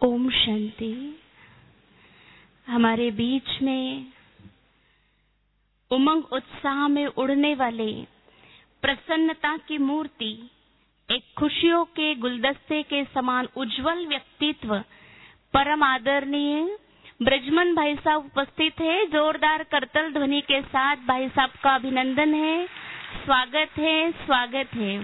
ओम शांति। हमारे बीच में उमंग उत्साह में उड़ने वाले प्रसन्नता की मूर्ति, एक खुशियों के गुलदस्ते के समान उज्जवल व्यक्तित्व, परम आदरणीय ब्रजमन भाई साहब उपस्थित है। जोरदार करतल ध्वनि के साथ भाई साहब का अभिनंदन है, स्वागत है, स्वागत है।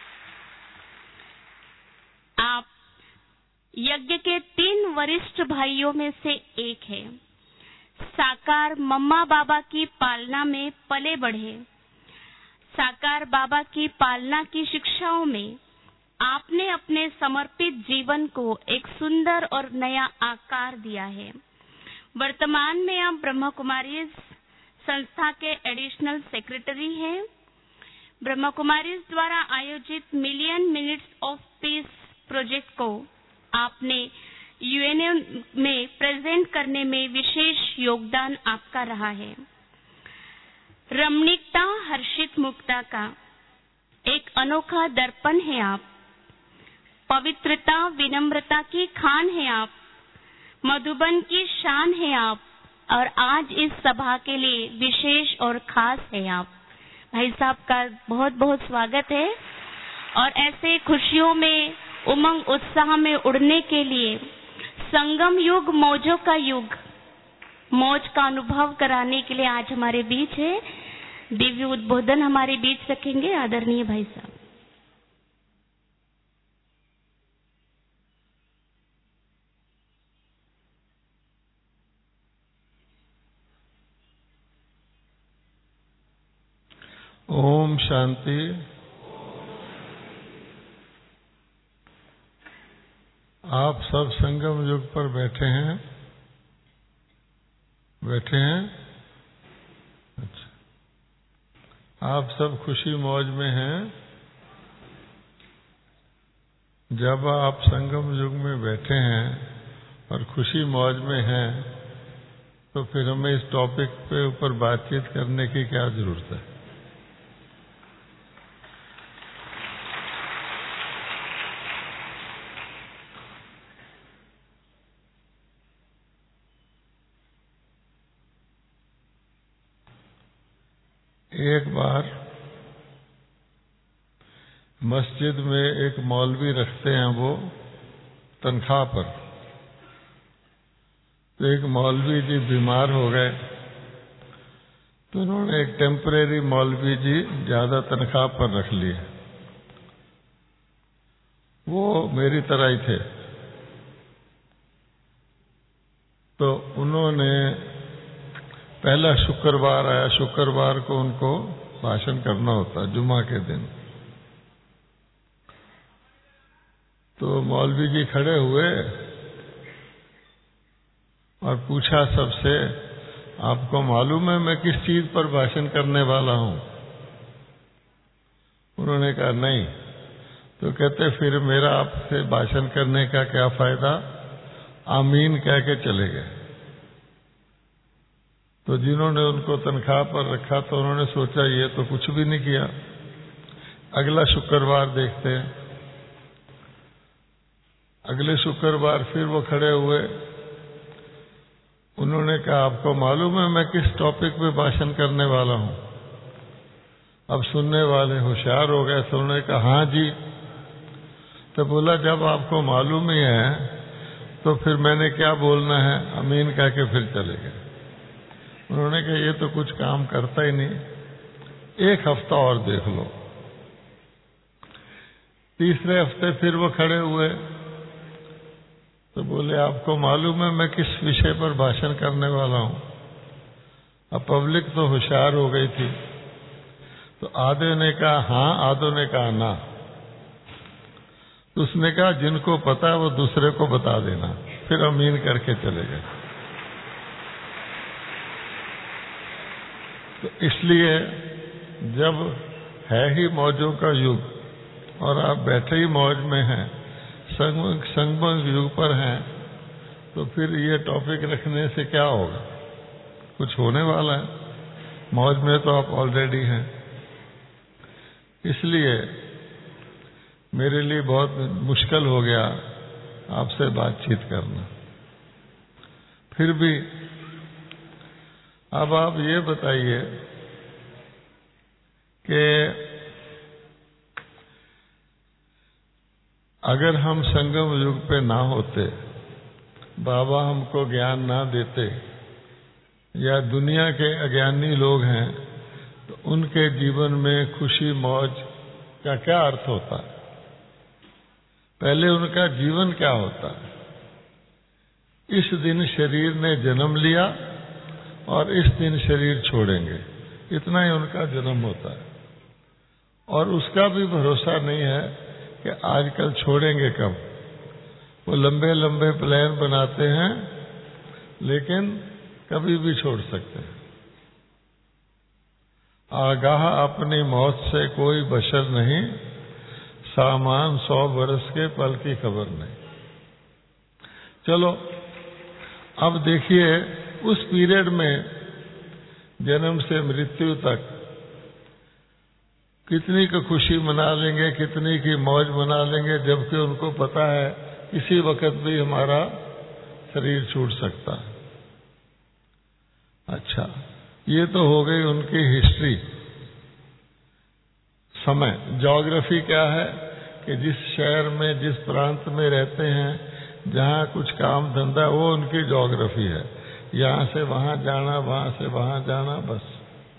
आप यज्ञ के 3 वरिष्ठ भाइयों में से एक है। साकार मम्मा बाबा की पालना में पले बढ़े। साकार बाबा की पालना की शिक्षाओं में आपने अपने समर्पित जीवन को एक सुंदर और नया आकार दिया है। वर्तमान में आप ब्रह्मा कुमारी संस्था के एडिशनल सेक्रेटरी हैं। ब्रह्मा कुमारी द्वारा आयोजित million minutes of peace project को आपने यूएनओ में प्रेजेंट करने में विशेष योगदान आपका रहा है। रमणीकता, हर्षित मुक्ता का एक अनोखा दर्पण है आप। पवित्रता, विनम्रता की खान है आप। मधुबन की शान है आप। और आज इस सभा के लिए विशेष और खास है आप। भाई साहब का बहुत बहुत स्वागत है। और ऐसे खुशियों में, उमंग उत्साह में उड़ने के लिए, संगम युग, मौजों का युग, मौज का अनुभव कराने के लिए आज हमारे बीच है। दिव्य उद्बोधन हमारे बीच रखेंगे आदरणीय भाई साहब। ओम शांति। आप सब संगम युग पर बैठे हैं? बैठे हैं? अच्छा। आप सब खुशी मौज में हैं? जब आप संगम युग में बैठे हैं और खुशी मौज में हैं, तो फिर हमें इस टॉपिक पे ऊपर बातचीत करने की क्या जरूरत है? एक बार मस्जिद में एक मौलवी रखते हैं, वो तनख्वाह पर। तो एक मौलवी जी बीमार हो गए, तो उन्होंने एक टेम्परेरी मौलवी जी ज्यादा तनख्वाह पर रख लिए। वो मेरी तरह ही थे। तो उन्होंने पहला शुक्रवार आया, शुक्रवार को उनको भाषण करना होता, जुमा के दिन। तो मौलवी जी खड़े हुए और पूछा सबसे, आपको मालूम है मैं किस चीज पर भाषण करने वाला हूं? उन्होंने कहा नहीं। तो कहते फिर मेरा आपसे भाषण करने का क्या फायदा? आमीन कह के चले गए। तो जिन्होंने उनको तनख्वाह पर रखा, तो उन्होंने सोचा ये तो कुछ भी नहीं किया, अगला शुक्रवार देखते हैं। अगले शुक्रवार फिर वो खड़े हुए। उन्होंने कहा आपको मालूम है मैं किस टॉपिक पे भाषण करने वाला हूं? अब सुनने वाले होशियार हो गए, तो उन्होंने कहा हाँ जी। तो बोला जब आपको मालूम ही है तो फिर मैंने क्या बोलना है? अमीन कह के फिर चले गए। उन्होंने कहा ये तो कुछ काम करता ही नहीं, एक हफ्ता और देख लो। तीसरे हफ्ते फिर वो खड़े हुए, तो बोले आपको मालूम है मैं किस विषय पर भाषण करने वाला हूं? अब पब्लिक तो होशियार हो गई थी, तो आधे ने कहा हाँ, आधों ने कहा ना। तो उसने कहा जिनको पता है वो दूसरे को बता देना। फिर अमीन करके चले गए। तो इसलिए जब है ही मौजों का युग और आप बैठे ही मौज में हैं, संगम युग पर हैं, तो फिर ये टॉपिक रखने से क्या होगा? कुछ होने वाला है? मौज में तो आप ऑलरेडी हैं। इसलिए मेरे लिए बहुत मुश्किल हो गया आपसे बातचीत करना। फिर भी अब आप ये बताइए कि अगर हम संगम युग पे ना होते, बाबा हमको ज्ञान ना देते, या दुनिया के अज्ञानी लोग हैं, तो उनके जीवन में खुशी मौज का क्या अर्थ होता? पहले उनका जीवन क्या होता? इस दिन शरीर ने जन्म लिया और इस दिन शरीर छोड़ेंगे, इतना ही उनका जन्म होता है। और उसका भी भरोसा नहीं है कि आजकल छोड़ेंगे कब। वो लंबे लंबे प्लान बनाते हैं, लेकिन कभी भी छोड़ सकते हैं। आगाह अपनी मौत से कोई बशर नहीं, सामान 100 बरस के पल की खबर नहीं। चलो अब देखिए, उस पीरियड में जन्म से मृत्यु तक कितनी की खुशी मना लेंगे, कितनी की मौज मना लेंगे, जबकि उनको पता है किसी वक्त भी हमारा शरीर छूट सकता है। अच्छा, ये तो हो गई उनकी हिस्ट्री, समय। ज्योग्राफी क्या है कि जिस शहर में, जिस प्रांत में रहते हैं, जहाँ कुछ काम धंधा, वो उनकी ज्योग्राफी है। यहाँ से वहाँ जाना, वहाँ से वहाँ जाना, बस।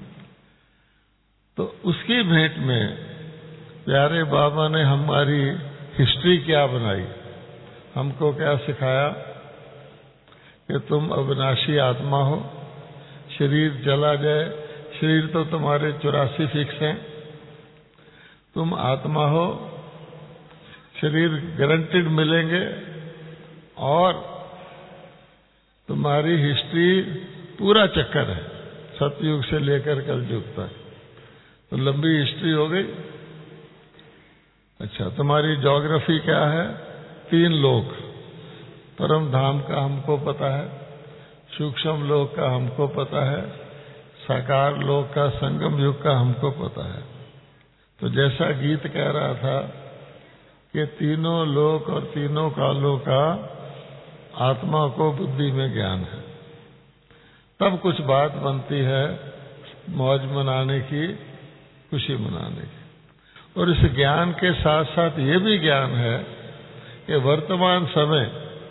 तो उसकी भेंट में प्यारे बाबा ने हमारी हिस्ट्री क्या बनाई, हमको क्या सिखाया कि तुम अविनाशी आत्मा हो, शरीर चला जाए, शरीर तो तुम्हारे 84 फिक्स हैं, तुम आत्मा हो, शरीर गारंटीड मिलेंगे, और तुम्हारी हिस्ट्री पूरा चक्कर है, सतयुग से लेकर कलयुग तक। तो लंबी हिस्ट्री हो गई। अच्छा, तुम्हारी ज्योग्राफी क्या है? 3 लोक, परम धाम का हमको पता है, सूक्ष्म लोक का हमको पता है, साकार लोक का, संगम युग का हमको पता है। तो जैसा गीत कह रहा था कि तीनों लोक और तीनों कालों का आत्मा को बुद्धि में ज्ञान है, तब कुछ बात बनती है मौज मनाने की, खुशी मनाने की। और इस ज्ञान के साथ साथ ये भी ज्ञान है कि वर्तमान समय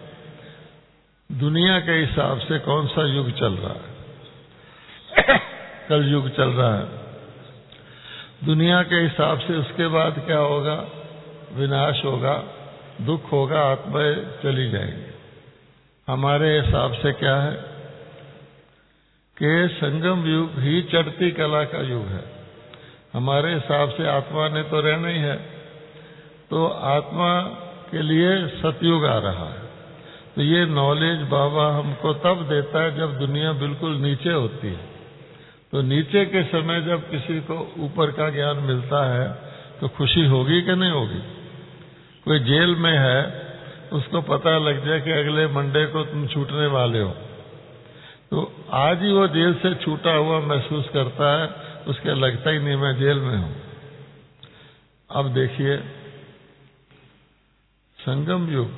दुनिया के हिसाब से कौन सा युग चल रहा है। कल युग चल रहा है। दुनिया के हिसाब से उसके बाद क्या होगा? विनाश होगा, दुख होगा, आत्माएं चली जाएंगी। हमारे हिसाब से क्या है कि संगम युग ही चढ़ती कला का युग है। हमारे हिसाब से आत्मा ने तो रहना ही है, तो आत्मा के लिए सतयुग आ रहा है। तो ये नॉलेज बाबा हमको तब देता है जब दुनिया बिल्कुल नीचे होती है। तो नीचे के समय जब किसी को ऊपर का ज्ञान मिलता है तो खुशी होगी कि नहीं होगी? कोई जेल में है, उसको पता लग जाए कि अगले मंडे को तुम छूटने वाले हो, तो आज ही वो जेल से छूटा हुआ महसूस करता है, उसके लगता ही नहीं मैं जेल में हूं। अब देखिए, संगम युग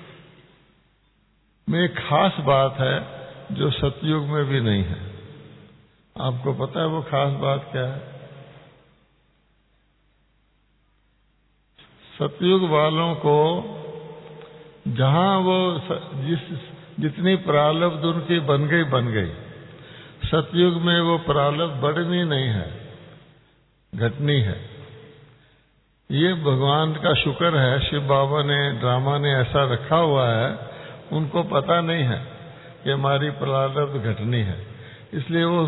में एक खास बात है जो सतयुग में भी नहीं है। आपको पता है वो खास बात क्या है? सतयुग वालों को जहां वो जितनी प्रारब्ध उनकी बन गई, सतयुग में वो प्रारब्ध बढ़नी नहीं है, घटनी है। ये भगवान का शुक्र है, शिव बाबा ने, ड्रामा ने ऐसा रखा हुआ है, उनको पता नहीं है कि हमारी प्रारब्ध घटनी है, इसलिए वो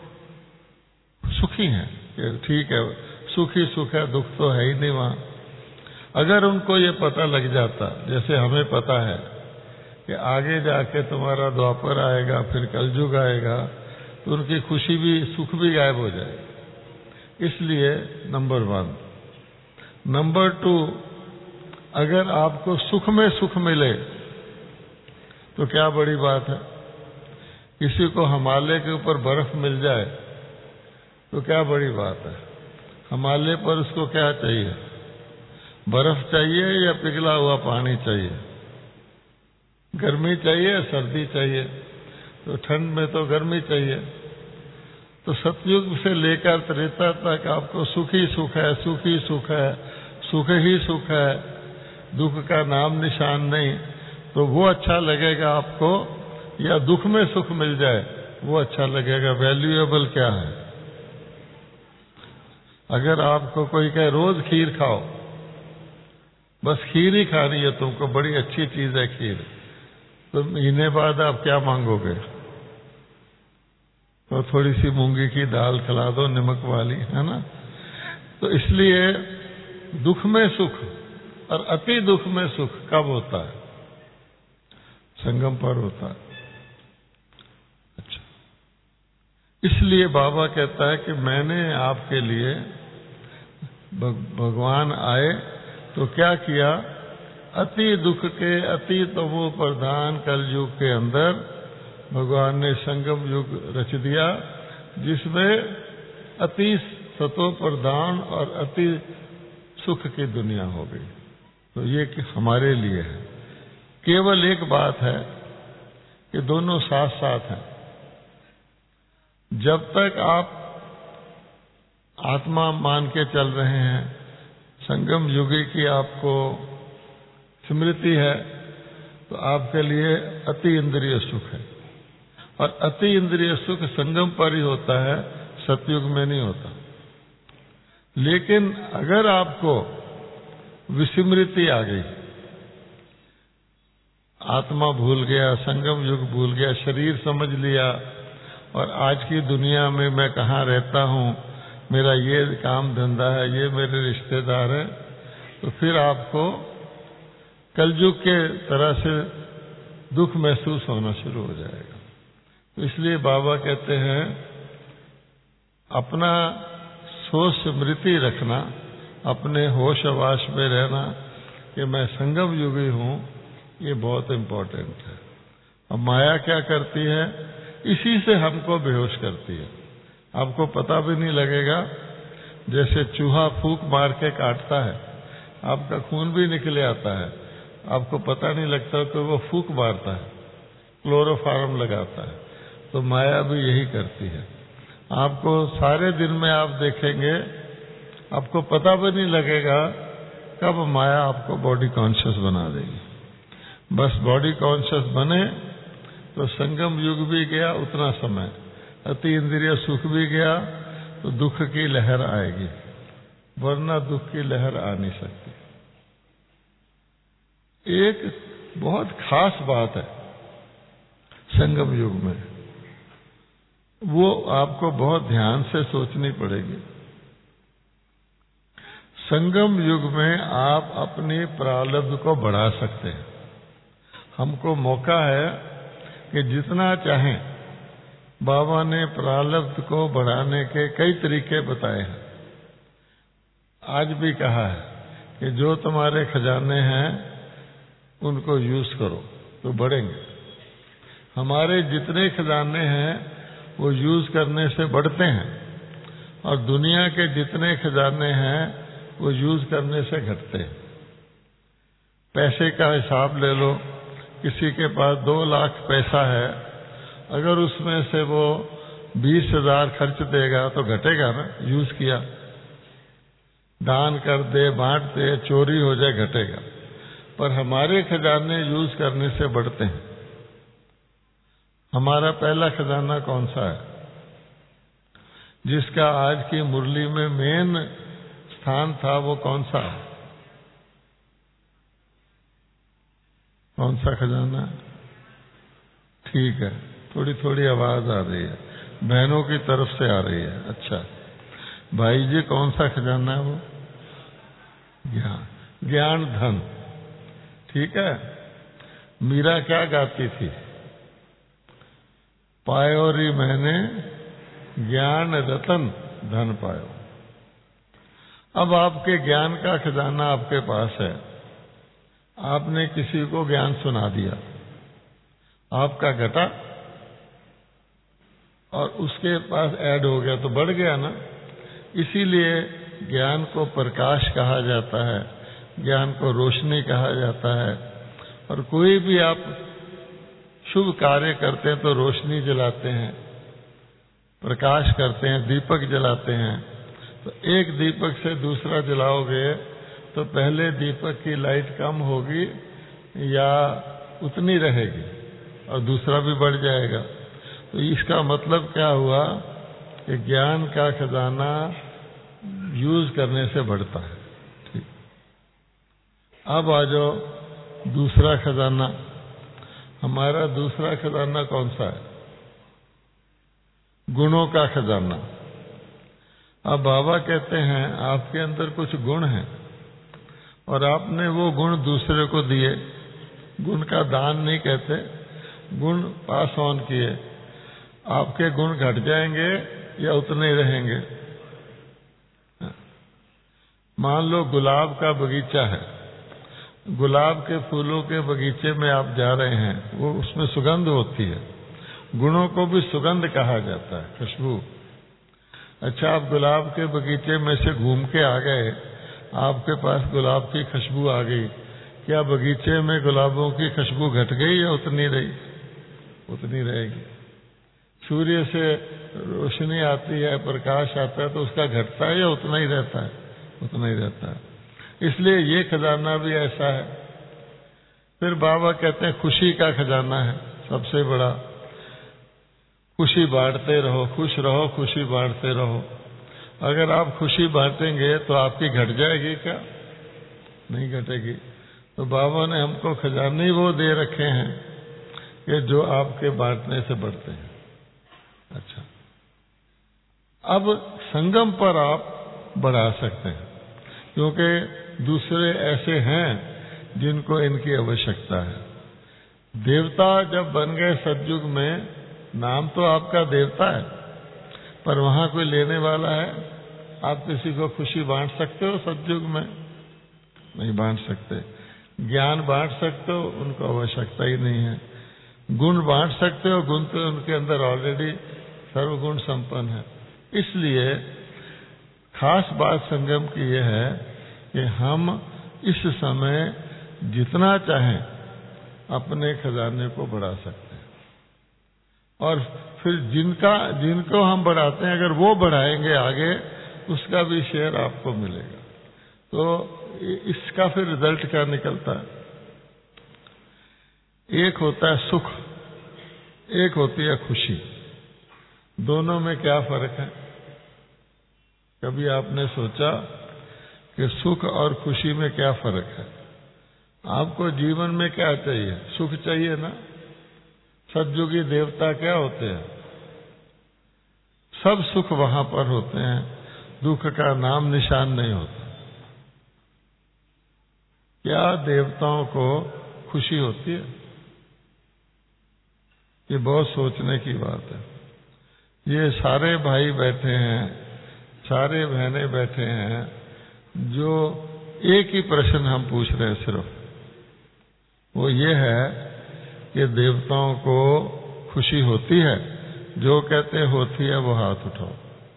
सुखी हैं कि ठीक है, सुख ही सुख है, दुख तो है ही नहीं वहां। अगर उनको ये पता लग जाता, जैसे हमें पता है कि आगे जाके तुम्हारा द्वापर आएगा, फिर कलयुग आएगा, तो उनकी खुशी भी, सुख भी गायब हो जाएगा। इसलिए नंबर 1। नंबर 2, अगर आपको सुख में सुख मिले तो क्या बड़ी बात है। किसी को हिमालय के ऊपर बर्फ मिल जाए तो क्या बड़ी बात है। हिमालय पर उसको क्या चाहिए? बर्फ चाहिए या पिघला हुआ पानी चाहिए? गर्मी चाहिए, सर्दी चाहिए, तो ठंड में तो गर्मी चाहिए। तो सतयुग से लेकर त्रेता तक आपको सुख ही सुख है, सुख ही सुख है, सुख ही सुख है, दुख का नाम निशान नहीं। तो वो अच्छा लगेगा आपको, या दुख में सुख मिल जाए वो अच्छा लगेगा? वैल्यूएबल क्या है? अगर आपको कोई कहे रोज खीर खाओ, बस खीर ही खानी है तुमको, बड़ी अच्छी चीज है खीर, तो महीने बाद आप क्या मांगोगे? तो थोड़ी सी मूंगी की दाल खिला दो, नमक वाली, है ना? तो इसलिए दुख में सुख और अति दुख में सुख कब होता है? संगम पर होता है। अच्छा, इसलिए बाबा कहता है कि मैंने आपके लिए, भगवान आए तो क्या किया? अति दुख के, अति तमो प्रधान कलयुग के अंदर भगवान ने संगम युग रच दिया, जिसमें अति सतो प्रधान और अति सुख की दुनिया हो गई। तो ये हमारे लिए है। केवल एक बात है कि दोनों साथ साथ हैं। जब तक आप आत्मा मान के चल रहे हैं, संगम युगी की आपको स्मृति है, तो आपके लिए अति इंद्रिय सुख है। और अति इंद्रिय सुख संगम पर ही होता है, सतयुग में नहीं होता। लेकिन अगर आपको विस्मृति आ गई, आत्मा भूल गया, संगम युग भूल गया, शरीर समझ लिया, और आज की दुनिया में मैं कहाँ रहता हूँ, मेरा ये काम धंधा है, ये मेरे रिश्तेदार हैं, तो फिर आपको कलयुग के तरह से दुख महसूस होना शुरू हो जाएगा। तो इसलिए बाबा कहते हैं अपना सोच स्मृति रखना, अपने होश आवास में रहना कि मैं संगम युगी हूँ, ये बहुत इम्पोर्टेंट है। अब माया क्या करती है? इसी से हमको बेहोश करती है। आपको पता भी नहीं लगेगा। जैसे चूहा फूंक मार के काटता है, आपका खून भी निकले आता है, आपको पता नहीं लगता कि वो फूंक मारता है, क्लोरोफार्म लगाता है। तो माया भी यही करती है। आपको सारे दिन में आप देखेंगे, आपको पता भी नहीं लगेगा कब माया आपको बॉडी कॉन्शियस बना देगी। बस बॉडी कॉन्शियस बने तो संगम युग भी गया उतना समय, अति इंद्रिय सुख भी गया, तो दुख की लहर आएगी, वरना दुख की लहर आ नहीं सकती। एक बहुत खास बात है संगम युग में, वो आपको बहुत ध्यान से सोचनी पड़ेगी। संगम युग में आप अपनी प्रारब्ध को बढ़ा सकते हैं। हमको मौका है कि जितना चाहें, बाबा ने प्रारब्ध को बढ़ाने के कई तरीके बताए हैं। आज भी कहा है कि जो तुम्हारे खजाने हैं उनको यूज करो तो बढ़ेंगे। हमारे जितने खजाने हैं वो यूज करने से बढ़ते हैं, और दुनिया के जितने खजाने हैं वो यूज करने से घटते हैं। पैसे का हिसाब ले लो, किसी के पास 2 लाख पैसा है, अगर उसमें से वो 20,000 खर्च देगा तो घटेगा ना, यूज किया। दान कर दे, बांट दे, चोरी हो जाए, घटेगा। पर हमारे खजाने यूज करने से बढ़ते हैं। हमारा पहला खजाना कौन सा है, जिसका आज की मुरली में मेन स्थान था, वो कौन सा है? कौन सा खजाना है? ठीक है, थोड़ी थोड़ी आवाज आ रही है, बहनों की तरफ से आ रही है। अच्छा भाई जी, कौन सा खजाना है वो? ज्ञान, ज्ञान धन। ठीक है। मीरा क्या गाती थी? पायो री मैंने ज्ञान रतन धन पायो। अब आपके ज्ञान का खजाना आपके पास है, आपने किसी को ज्ञान सुना दिया, आपका घटा और उसके पास ऐड हो गया तो बढ़ गया ना। इसीलिए ज्ञान को प्रकाश कहा जाता है, ज्ञान को रोशनी कहा जाता है। और कोई भी आप शुभ कार्य करते हैं तो रोशनी जलाते हैं, प्रकाश करते हैं, दीपक जलाते हैं। तो एक दीपक से दूसरा जलाओगे तो पहले दीपक की लाइट कम होगी या उतनी रहेगी और दूसरा भी बढ़ जाएगा। तो इसका मतलब क्या हुआ कि ज्ञान का खजाना यूज करने से बढ़ता है। ठीक। अब आ जाओ दूसरा खजाना। हमारा दूसरा खजाना कौन सा है? गुणों का खजाना। अब बाबा कहते हैं आपके अंदर कुछ गुण हैं और आपने वो गुण दूसरे को दिए। गुण का दान नहीं कहते, गुण पास ऑन किए। आपके गुण घट जाएंगे या उतने ही रहेंगे? मान लो गुलाब का बगीचा है, गुलाब के फूलों के बगीचे में आप जा रहे हैं, वो उसमें सुगंध होती है। गुणों को भी सुगंध कहा जाता है, खुशबू। अच्छा, आप गुलाब के बगीचे में से घूम के आ गए, आपके पास गुलाब की खुशबू आ गई। क्या बगीचे में गुलाबों की खुशबू घट गई या उतनी रही? उतनी रहेगी। सूर्य से रोशनी आती है, प्रकाश आता है, तो उसका घटता है या उतना ही रहता है? उतना ही रहता है। इसलिए ये खजाना भी ऐसा है। फिर बाबा कहते हैं खुशी का खजाना है सबसे बड़ा। खुशी बांटते रहो, खुश रहो, खुशी बांटते रहो। अगर आप खुशी बांटेंगे तो आपकी घट जाएगी क्या? नहीं घटेगी। तो बाबा ने हमको खजाने वो दे रखे हैं कि जो आपके बांटने से बढ़ते हैं। अच्छा, अब संगम पर आप बढ़ा सकते हैं, क्योंकि दूसरे ऐसे हैं जिनको इनकी आवश्यकता है। देवता जब बन गए सतयुग में, नाम तो आपका देवता है, पर वहां कोई लेने वाला है? आप किसी को खुशी बांट सकते हो सतयुग में? नहीं बांट सकते। ज्ञान बांट सकते हो, उनको आवश्यकता ही नहीं है। गुण बांट सकते हो, गुण तो उनके अंदर ऑलरेडी सर्वगुण संपन्न है। इसलिए खास बात संगम की यह है कि हम इस समय जितना चाहें अपने खजाने को बढ़ा सकते हैं, और फिर जिनको हम बढ़ाते हैं, अगर वो बढ़ाएंगे आगे, उसका भी शेयर आपको मिलेगा। तो इसका फिर रिजल्ट क्या निकलता है? एक होता है सुख, एक होती है खुशी। दोनों में क्या फर्क है? कभी आपने सोचा कि सुख और खुशी में क्या फर्क है? आपको जीवन में क्या चाहिए? सुख चाहिए ना? सतयुगी देवता क्या होते हैं? सब सुख वहां पर होते हैं, दुख का नाम निशान नहीं होता। क्या देवताओं को खुशी होती है? ये बहुत सोचने की बात है। ये सारे भाई बैठे हैं, सारे बहनें बैठे हैं, जो एक ही प्रश्न हम पूछ रहे हैं सिर्फ, वो ये है कि देवताओं को खुशी होती है? जो कहते होती है वो हाथ उठाओ।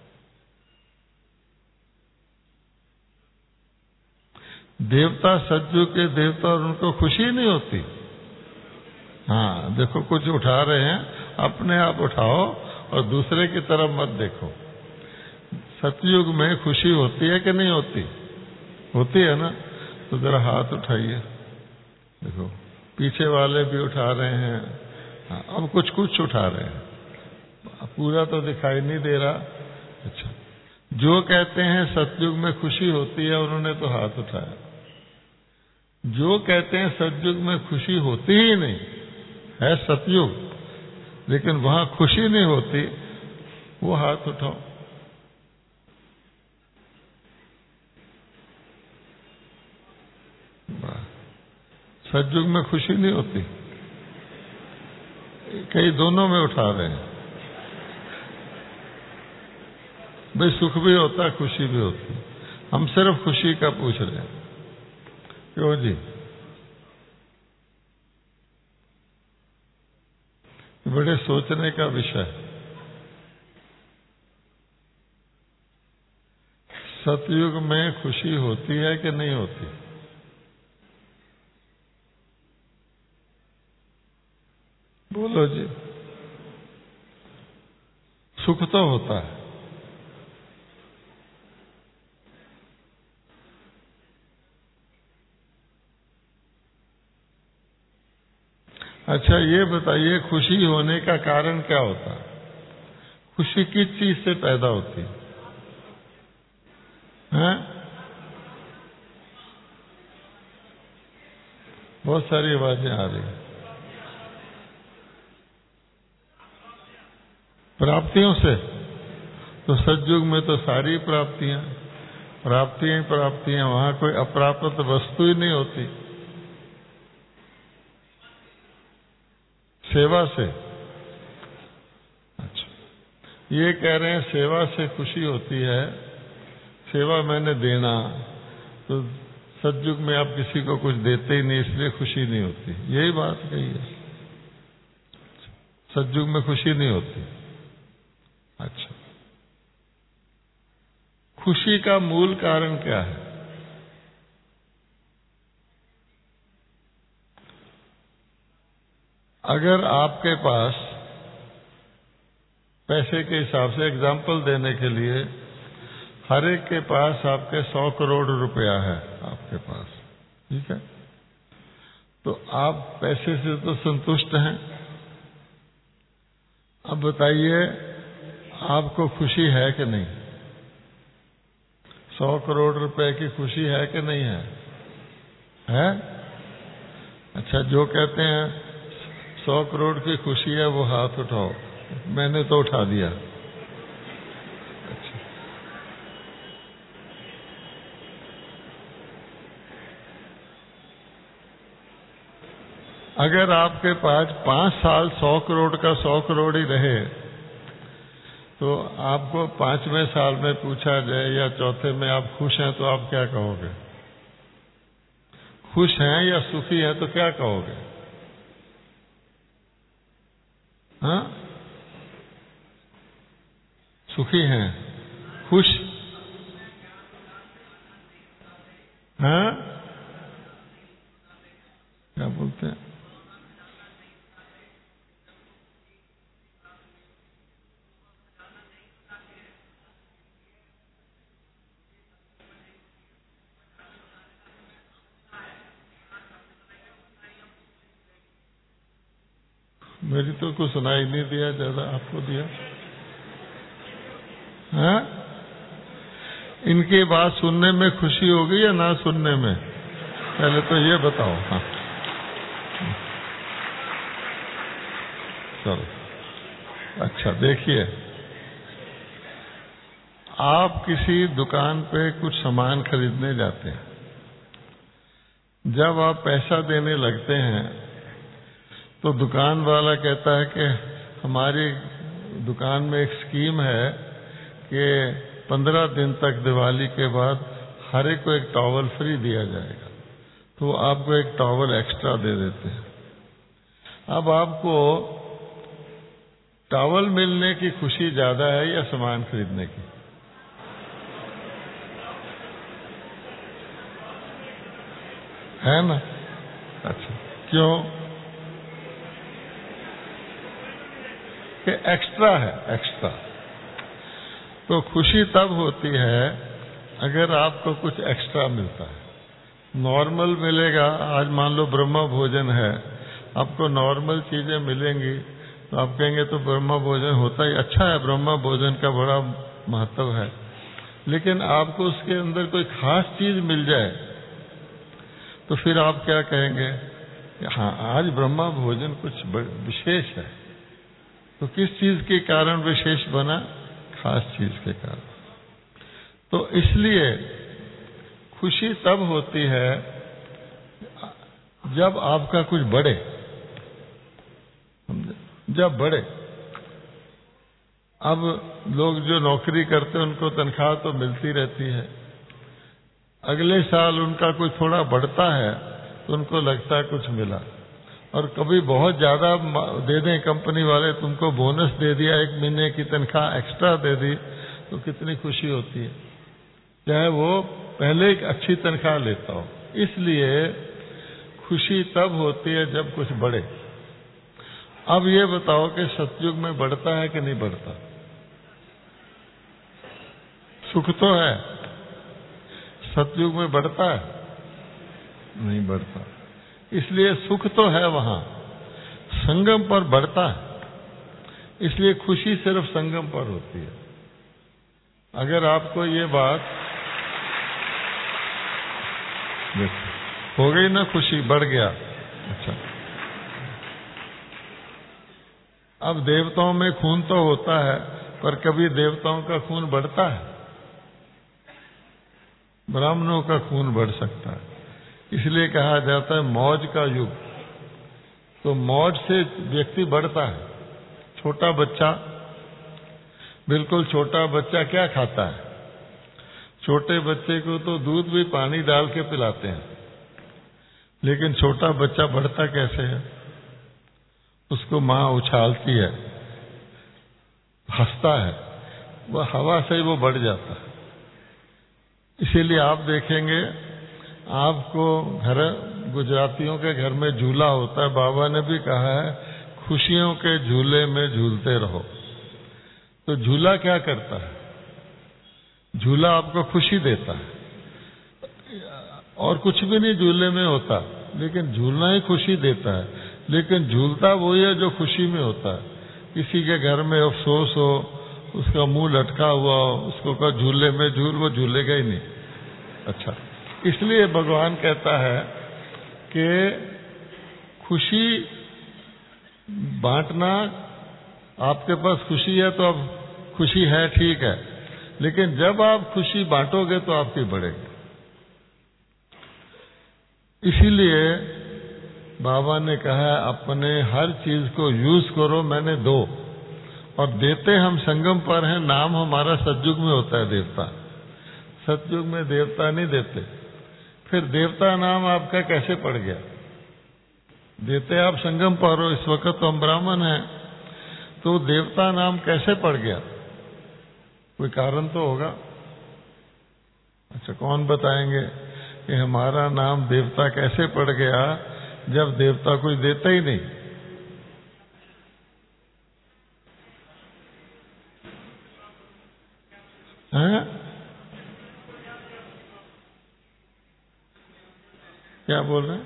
देवता सतयुग के देवता, और उनको खुशी नहीं होती? हाँ, देखो कुछ उठा रहे हैं, अपने आप उठाओ और दूसरे की तरफ मत देखो। सतयुग में खुशी होती है कि नहीं होती? होती है ना? तो जरा हाथ उठाइए। देखो पीछे वाले भी उठा रहे हैं। हाँ, अब कुछ कुछ उठा रहे हैं, पूरा तो दिखाई नहीं दे रहा। अच्छा, जो कहते हैं सतयुग में खुशी होती है, उन्होंने तो हाथ उठाया। जो कहते हैं सतयुग में खुशी होती ही नहीं है, सतयुग, लेकिन वहां खुशी नहीं होती, वो हाथ उठाओ। सतयुग में खुशी नहीं होती, कई दोनों में उठा रहे हैं। भाई सुख भी होता है, खुशी भी होती है। हम सिर्फ खुशी का पूछ रहे हैं। क्यों जी? बड़े सोचने का विषय। सतयुग में खुशी होती है कि नहीं होती? बोलो जी। सुख तो होता है। अच्छा ये बताइए, खुशी होने का कारण क्या होता है? खुशी किस चीज से पैदा होती है? बहुत सारी आवाजें आ रही हैं। प्राप्तियों से? तो सतयुग में तो सारी प्राप्तियां प्राप्तियां प्राप्तियां, वहां कोई अप्राप्त वस्तु ही नहीं होती। सेवा से? अच्छा, ये कह रहे हैं सेवा से खुशी होती है। सेवा मैंने देना, तो सतयुग में आप किसी को कुछ देते ही नहीं, इसलिए खुशी नहीं होती। यही बात कही है। सतयुग में खुशी नहीं होती। अच्छा, खुशी का मूल कारण क्या है? अगर आपके पास पैसे के हिसाब से, एग्जाम्पल देने के लिए, हर एक के पास आपके 100 करोड़ रुपया है आपके पास, ठीक है, तो आप पैसे से तो संतुष्ट हैं। अब बताइए आपको खुशी है कि नहीं? 100 करोड़ रुपए की खुशी है कि नहीं है? है? अच्छा, जो कहते हैं 100 करोड़ की खुशी है वो हाथ उठाओ। मैंने तो उठा दिया। अच्छा, अगर आपके पास 5 साल 100 करोड़ का 100 करोड़ ही रहे, तो आपको 5वें साल में पूछा जाए या चौथे में आप खुश हैं, तो आप क्या कहोगे? खुश हैं या सुखी हैं, तो क्या कहोगे? हाँ? सुखी हैं? खुश? हाँ? क्या बोलते हैं? मेरी तो कुछ सुनाई नहीं दिया, ज्यादा आपको दिया। हाँ? इनकी बात सुनने में खुशी होगी या ना सुनने में? पहले तो ये बताओ। हाँ, चलो। अच्छा, देखिए, आप किसी दुकान पे कुछ सामान खरीदने जाते हैं। जब आप पैसा देने लगते हैं तो दुकान वाला कहता है कि हमारी दुकान में एक स्कीम है कि 15 दिन तक दिवाली के बाद हर एक को एक टॉवल फ्री दिया जाएगा, तो आपको एक टॉवल एक्स्ट्रा दे देते हैं। अब आपको टॉवल मिलने की खुशी ज्यादा है या सामान खरीदने की? है ना? अच्छा, क्यों? कि एक्स्ट्रा है, एक्स्ट्रा। तो खुशी तब होती है अगर आपको कुछ एक्स्ट्रा मिलता है। नॉर्मल मिलेगा, आज मान लो ब्रह्म भोजन है, आपको नॉर्मल चीजें मिलेंगी तो आप कहेंगे तो ब्रह्म भोजन होता ही अच्छा है, ब्रह्म भोजन का बड़ा महत्व है। लेकिन आपको उसके अंदर कोई खास चीज मिल जाए तो फिर आप क्या कहेंगे? हाँ, आज ब्रह्म भोजन कुछ विशेष है। तो किस चीज के कारण विशेष बना? खास चीज के कारण। तो इसलिए खुशी तब होती है जब आपका कुछ बढ़े, जब बढ़े। अब लोग जो नौकरी करते हैं उनको तनख्वाह तो मिलती रहती है, अगले साल उनका कुछ थोड़ा बढ़ता है तो उनको लगता है कुछ मिला, और कभी बहुत ज्यादा दे दें कंपनी वाले, तुमको बोनस दे दिया, 1 महीने की तनख्वाह एक्स्ट्रा दे दी, तो कितनी खुशी होती है, चाहे वो पहले एक अच्छी तनख्वाह लेता हो। इसलिए खुशी तब होती है जब कुछ बढ़े। अब ये बताओ कि सतयुग में बढ़ता है कि नहीं बढ़ता? सुख तो है, सतयुग में बढ़ता है? नहीं बढ़ता। इसलिए सुख तो है वहां, संगम पर बढ़ता है। इसलिए खुशी सिर्फ संगम पर होती है। अगर आपको ये बात हो गई ना, खुशी बढ़ गया। अच्छा, अब देवताओं में खून तो होता है, पर कभी देवताओं का खून बढ़ता है? ब्राह्मणों का खून बढ़ सकता है। इसलिए कहा जाता है मौज का युग। तो मौज से व्यक्ति बढ़ता है। छोटा बच्चा, बिल्कुल छोटा बच्चा क्या खाता है? छोटे बच्चे को तो दूध भी पानी डाल के पिलाते हैं, लेकिन छोटा बच्चा बढ़ता कैसे है? उसको माँ उछालती है, हंसता है, वह हवा से ही वो बढ़ जाता है। इसीलिए आप देखेंगे, आपको घर गुजरातियों के घर में झूला होता है। बाबा ने भी कहा है खुशियों के झूले में झूलते रहो। तो झूला क्या करता है? झूला आपको खुशी देता है, और कुछ भी नहीं झूले में होता, लेकिन झूलना ही खुशी देता है। लेकिन झूलता वही है जो खुशी में होता है। किसी के घर में अफसोस हो, उसका मुंह लटका हुआ हो, उसको कहा झूले में झूल, वो झूलेगा ही नहीं। अच्छा, इसलिए भगवान कहता है कि खुशी बांटना, आपके पास खुशी है तो अब खुशी है, ठीक है, लेकिन जब आप खुशी बांटोगे तो आपकी बढ़ेगी। इसीलिए बाबा ने कहा अपने हर चीज को यूज करो, मैंने दो। और देते हम संगम पर हैं, नाम हमारा सतयुग में होता है देवता, सतयुग में देवता नहीं देते। फिर देवता नाम आपका कैसे पड़ गया? देते आप संगम पर हो, इस वक्त तो हम ब्राह्मण हैं, तो देवता नाम कैसे पड़ गया? कोई कारण तो होगा। अच्छा, कौन बताएंगे कि हमारा नाम देवता कैसे पड़ गया, जब देवता कोई देता ही नहीं? हैं? क्या बोल रहे हैं?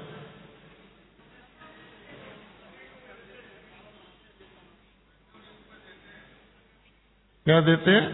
क्या देते हैं?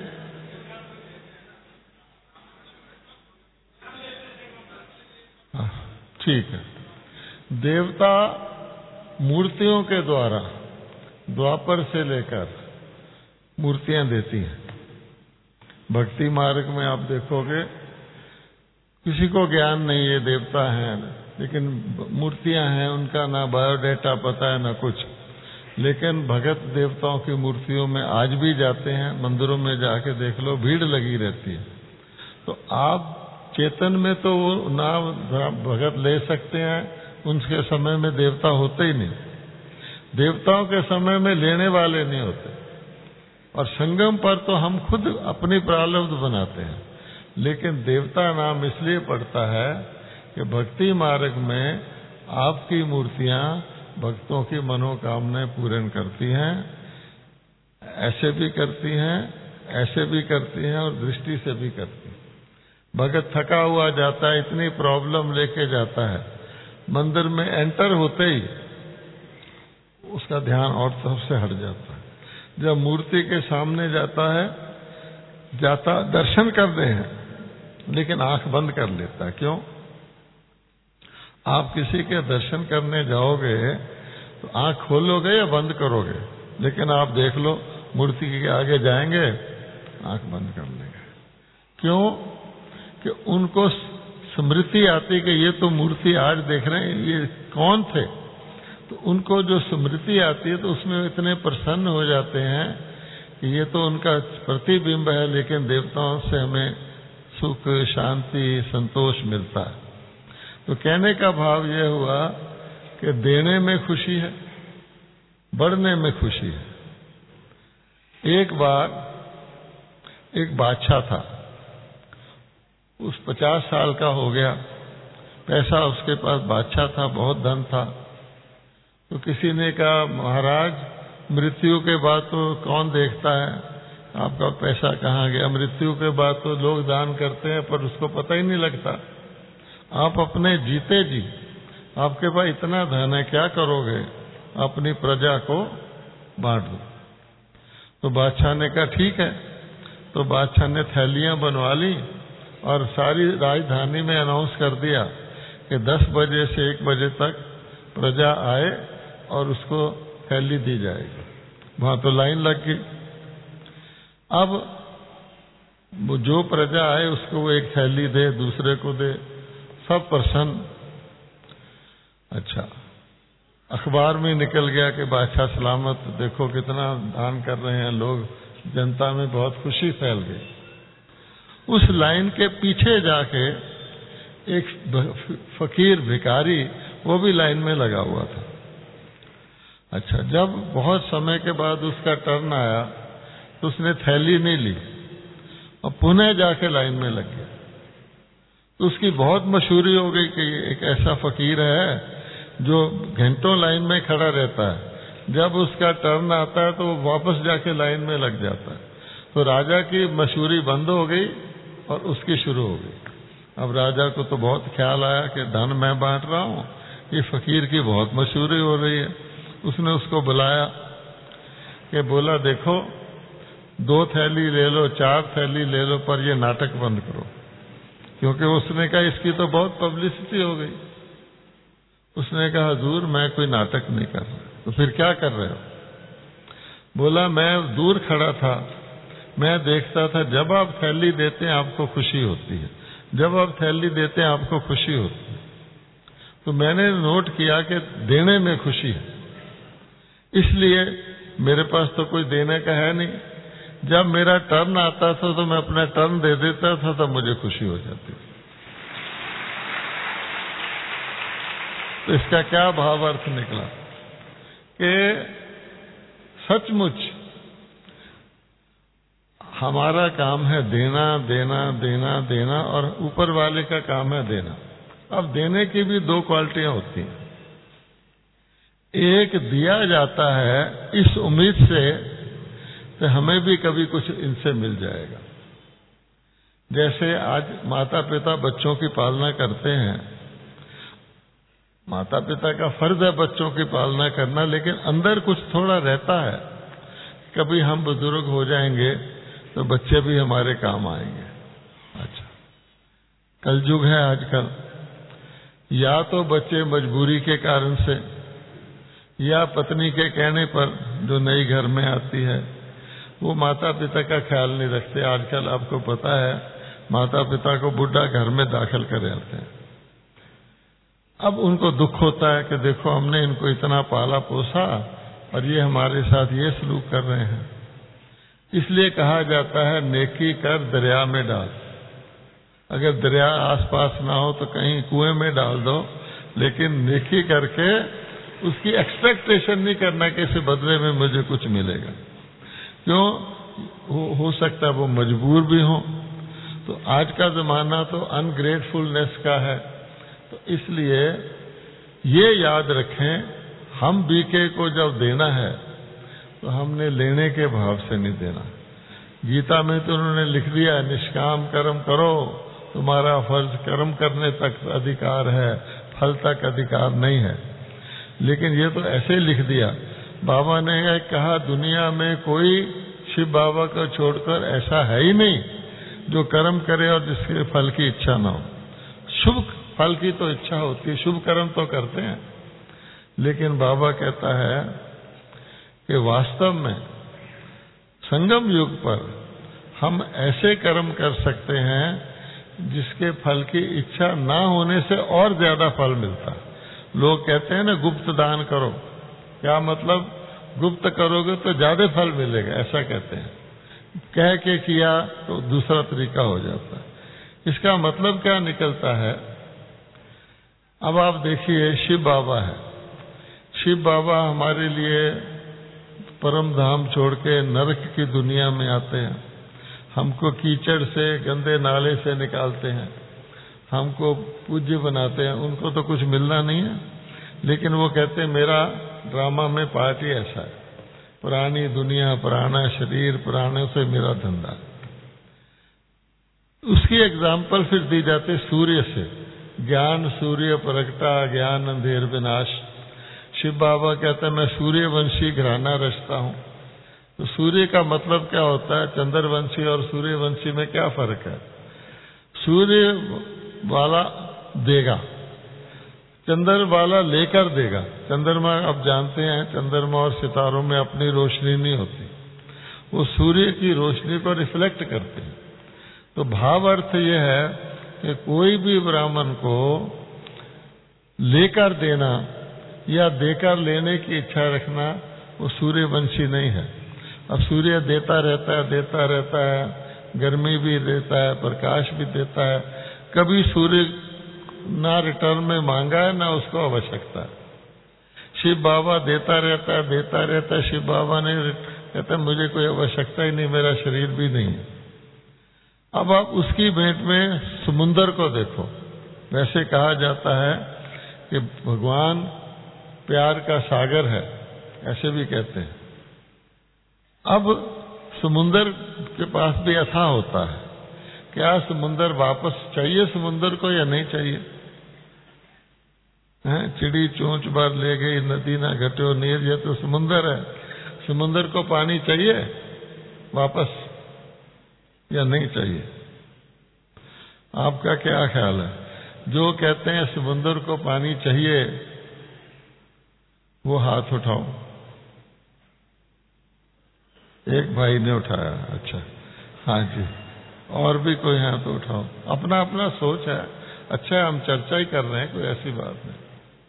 ठीक है। देवता मूर्तियों के द्वारा द्वापर से लेकर मूर्तियां देती हैं। भक्ति मार्ग में आप देखोगे किसी को ज्ञान नहीं है देवता हैं, लेकिन मूर्तियां हैं, उनका ना बायोडेटा पता है ना कुछ, लेकिन भगत देवताओं की मूर्तियों में आज भी जाते हैं। मंदिरों में जाके देख लो, भीड़ लगी रहती है। तो आप चेतन में तो वो ना भगत ले सकते हैं, उनके समय में देवता होते ही नहीं। देवताओं के समय में लेने वाले नहीं होते। और संगम पर तो हम खुद अपनी प्रारब्ध बनाते हैं, लेकिन देवता नाम इसलिए पड़ता है कि भक्ति मार्ग में आपकी मूर्तियां भक्तों की मनोकामनाएं पूर्ण करती हैं। ऐसे भी करती हैं, ऐसे भी करती हैं, और दृष्टि से भी करती हैं। भगत थका हुआ जाता है, इतनी प्रॉब्लम लेके जाता है, मंदिर में एंटर होते ही उसका ध्यान और तरफ से हट जाता है। जब मूर्ति के सामने जाता है, दर्शन करते हैं, लेकिन आंख बंद कर लेता है। क्यों? आप किसी के दर्शन करने जाओगे तो आंख खोलोगे या बंद करोगे? लेकिन आप देख लो, मूर्ति के आगे जाएंगे, आंख बंद कर लेंगे। क्यों? कि उनको स्मृति आती कि ये तो मूर्ति आज देख रहे हैं, ये कौन थे? तो उनको जो स्मृति आती है तो उसमें इतने प्रसन्न हो जाते हैं कि ये तो उनका प्रतिबिंब है, लेकिन देवताओं से हमें सुख, शांति, संतोष मिलता है। तो कहने का भाव यह हुआ कि देने में खुशी है, बढ़ने में खुशी है। एक बार एक बादशाह था, उस 50 साल का हो गया, पैसा उसके पास, बादशाह था, बहुत धन था। तो किसी ने कहा महाराज मृत्यु के बाद तो कौन देखता है आपका पैसा कहाँ गया, मृत्यु के बाद तो लोग दान करते हैं पर उसको पता ही नहीं लगता। आप अपने जीते जी, आपके पास इतना धन है, क्या करोगे, अपनी प्रजा को बांट दो। तो बादशाह ने कहा ठीक है। तो बादशाह ने थैलियां बनवा ली और सारी राजधानी में अनाउंस कर दिया कि 10 बजे से 1 बजे तक प्रजा आए और उसको थैली दी जाएगी। वहां तो लाइन लग गई। अब जो प्रजा आए उसको वो एक थैली दे, दूसरे को दे, सब प्रसन्न। अच्छा, अखबार में निकल गया कि बादशाह सलामत, देखो कितना दान कर रहे हैं लोग, जनता में बहुत खुशी फैल गई। उस लाइन के पीछे जाके एक फकीर भिखारी वो भी लाइन में लगा हुआ था। अच्छा, जब बहुत समय के बाद उसका टर्न आया तो उसने थैली नहीं ली और पुनः जाके लाइन में लग गया। तो उसकी बहुत मशहूरी हो गई कि एक ऐसा फकीर है जो घंटों लाइन में खड़ा रहता है, जब उसका टर्न आता है तो वो वापस जाके लाइन में लग जाता है। तो राजा की मशहूरी बंद हो गई और उसकी शुरू हो गई। अब राजा को तो बहुत ख्याल आया कि धन मैं बांट रहा हूं, ये फकीर की बहुत मशहूरी हो रही है। उसने उसको बुलाया कि बोला देखो 2 थैली ले लो, 4 थैली ले लो, पर ये नाटक बंद करो। क्योंकि उसने कहा इसकी तो बहुत पब्लिसिटी हो गई। उसने कहा हुजूर मैं कोई नाटक नहीं कर रहा। तो फिर क्या कर रहे हो? बोला मैं दूर खड़ा था, मैं देखता था जब आप थैली देते हैं आपको खुशी होती है, जब आप थैली देते हैं आपको खुशी होती है। तो मैंने नोट किया कि देने में खुशी है, इसलिए मेरे पास तो कोई देने का है नहीं। जब मेरा टर्न आता था तो मैं अपना टर्न दे देता था, तब मुझे खुशी हो जाती थी। तो इसका क्या भाव अर्थ निकला कि सचमुच हमारा काम है देना देना देना देना, और ऊपर वाले का काम है देना। अब देने की भी 2 क्वालिटियां होती हैं। एक दिया जाता है इस उम्मीद से कि हमें भी कभी कुछ इनसे मिल जाएगा। जैसे आज माता पिता बच्चों की पालना करते हैं, माता पिता का फर्ज है बच्चों की पालना करना, लेकिन अंदर कुछ थोड़ा रहता है, कभी हम बुजुर्ग हो जाएंगे तो बच्चे भी हमारे काम आएंगे। अच्छा, कलयुग है आजकल, या तो बच्चे मजबूरी के कारण से या पत्नी के कहने पर जो नई घर में आती है वो माता पिता का ख्याल नहीं रखते। आजकल आपको पता है माता पिता को बुढ़ा घर में दाखिल कर आते हैं। अब उनको दुख होता है कि देखो हमने इनको इतना पाला पोसा और ये हमारे साथ ये सलूक कर रहे हैं। इसलिए कहा जाता है नेकी कर दरिया में डाल। अगर दरिया आसपास ना हो तो कहीं कुएं में डाल दो, लेकिन नेकी करके उसकी एक्सपेक्टेशन नहीं करना कि इसे बदले में मुझे कुछ मिलेगा। क्यों? हो सकता है वो मजबूर भी हो। तो आज का जमाना तो अनग्रेटफुलनेस का है। तो इसलिए ये याद रखें, हम बीके को जब देना है तो हमने लेने के भाव से नहीं देना। गीता में तो उन्होंने लिख दिया निष्काम कर्म करो, तुम्हारा फर्ज कर्म करने तक अधिकार है, फल तक अधिकार नहीं है। लेकिन ये तो ऐसे लिख दिया। बाबा ने कहा दुनिया में कोई शिव बाबा को छोड़कर ऐसा है ही नहीं जो कर्म करे और जिसके फल की इच्छा ना हो। शुभ फल की तो इच्छा होती है, शुभ कर्म तो करते हैं, लेकिन बाबा कहता है कि वास्तव में संगम युग पर हम ऐसे कर्म कर सकते हैं जिसके फल की इच्छा ना होने से और ज्यादा फल मिलता। लोग कहते हैं ना गुप्त दान करो, क्या मतलब? गुप्त करोगे तो ज्यादा फल मिलेगा, ऐसा कहते हैं। कह के किया तो दूसरा तरीका हो जाता है। इसका मतलब क्या निकलता है? अब आप देखिए शिव बाबा है, शिव बाबा हमारे लिए परम धाम छोड़ के नरक की दुनिया में आते हैं, हमको कीचड़ से गंदे नाले से निकालते हैं, हमको पूज्य बनाते हैं। उनको तो कुछ मिलना नहीं है, लेकिन वो कहते हैं मेरा ड्रामा में पार्ट ही ऐसा है, पुरानी दुनिया, पुराना शरीर, पुराने से मेरा धंधा। उसकी एग्जाम्पल फिर दी जाती सूर्य से। ज्ञान सूर्य प्रगटा, ज्ञान अंधेर विनाश। शिव बाबा कहते हैं मैं सूर्यवंशी घराना रचता हूं। तो सूर्य का मतलब क्या होता है? चंद्रवंशी और सूर्यवंशी में क्या फर्क है? सूर्य वाला देगा, चंद्र वाला लेकर देगा। चंद्रमा आप जानते हैं, चंद्रमा और सितारों में अपनी रोशनी नहीं होती, वो सूर्य की रोशनी को रिफ्लेक्ट करते हैं। तो भाव अर्थ ये है कि कोई भी ब्राह्मण को लेकर देना या देकर लेने की इच्छा रखना वो सूर्यवंशी नहीं है। अब सूर्य देता रहता है, गर्मी भी देता है, प्रकाश भी देता है। कभी सूर्य ना रिटर्न में मांगा है ना उसको आवश्यकता है। शिव बाबा देता रहता है। शिव बाबा ने कहते मुझे कोई आवश्यकता ही नहीं, मेरा शरीर भी नहीं है। अब आप उसकी भेंट में समुंदर को देखो। वैसे कहा जाता है कि भगवान प्यार का सागर है, ऐसे भी कहते हैं। अब समुंदर के पास भी अथाह होता है। क्या समुंदर वापस चाहिए समुंदर को या नहीं चाहिए? चिड़ी चोंच बार ले गई, नदी ना घटो नीर, ये तो समुंदर है। समुंदर को पानी चाहिए वापस या नहीं चाहिए? आपका क्या ख्याल है? जो कहते हैं समुंदर को पानी चाहिए वो हाथ उठाओ। एक भाई ने उठाया, अच्छा, हाँ जी। और भी कोई है तो उठाओ। अपना अपना सोच है। अच्छा, हम चर्चा ही कर रहे हैं, कोई ऐसी बात नहीं।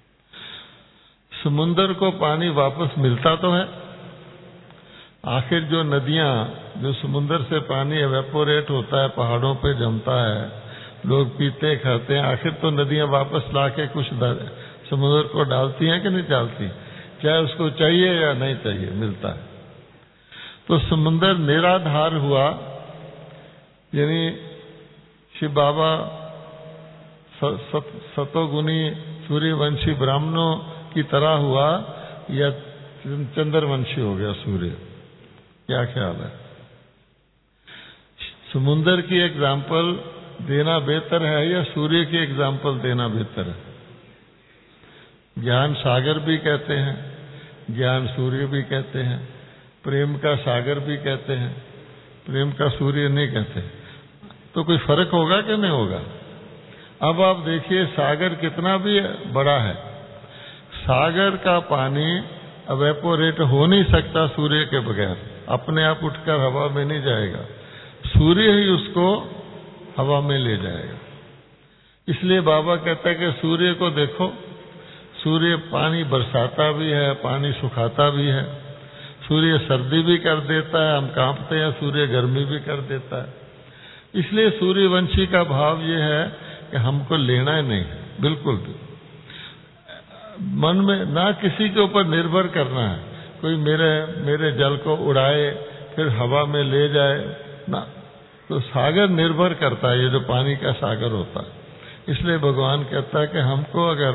समुंदर को पानी वापस मिलता तो है। आखिर जो नदियां, जो समुंदर से पानी एवेपोरेट होता है, पहाड़ों पे जमता है, लोग पीते खाते हैं, आखिर तो नदियां वापस लाके कुछ समुद्र को डालती हैं कि नहीं डालती? चाहे उसको चाहिए या नहीं चाहिए, मिलता है। तो समुंदर निराधार हुआ, यानी शिव बाबा सतोगुणी सूर्यवंशी ब्राह्मणों की तरह हुआ या चंद्रवंशी हो गया सूर्य? क्या ख्याल है? समुंदर की एग्जाम्पल देना बेहतर है या सूर्य की एग्जाम्पल देना बेहतर है? ज्ञान सागर भी कहते हैं, ज्ञान सूर्य भी कहते हैं, प्रेम का सागर भी कहते हैं, प्रेम का सूर्य नहीं कहते। तो कोई फर्क होगा कि नहीं होगा? अब आप देखिए सागर कितना भी बड़ा है, सागर का पानी एवेपोरेट हो नहीं सकता सूर्य के बगैर, अपने आप उठकर हवा में नहीं जाएगा, सूर्य ही उसको हवा में ले जाएगा। इसलिए बाबा कहता है कि सूर्य को देखो, सूर्य पानी बरसाता भी है, पानी सुखाता भी है, सूर्य सर्दी भी कर देता है, हम कांपते हैं, सूर्य गर्मी भी कर देता है। इसलिए सूर्यवंशी का भाव ये है कि हमको लेना ही नहीं है, बिल्कुल भी मन में ना किसी के ऊपर निर्भर करना है, कोई मेरे जल को उड़ाए फिर हवा में ले जाए ना। तो सागर निर्भर करता है, ये जो पानी का सागर होता है। इसलिए भगवान कहता है कि हमको अगर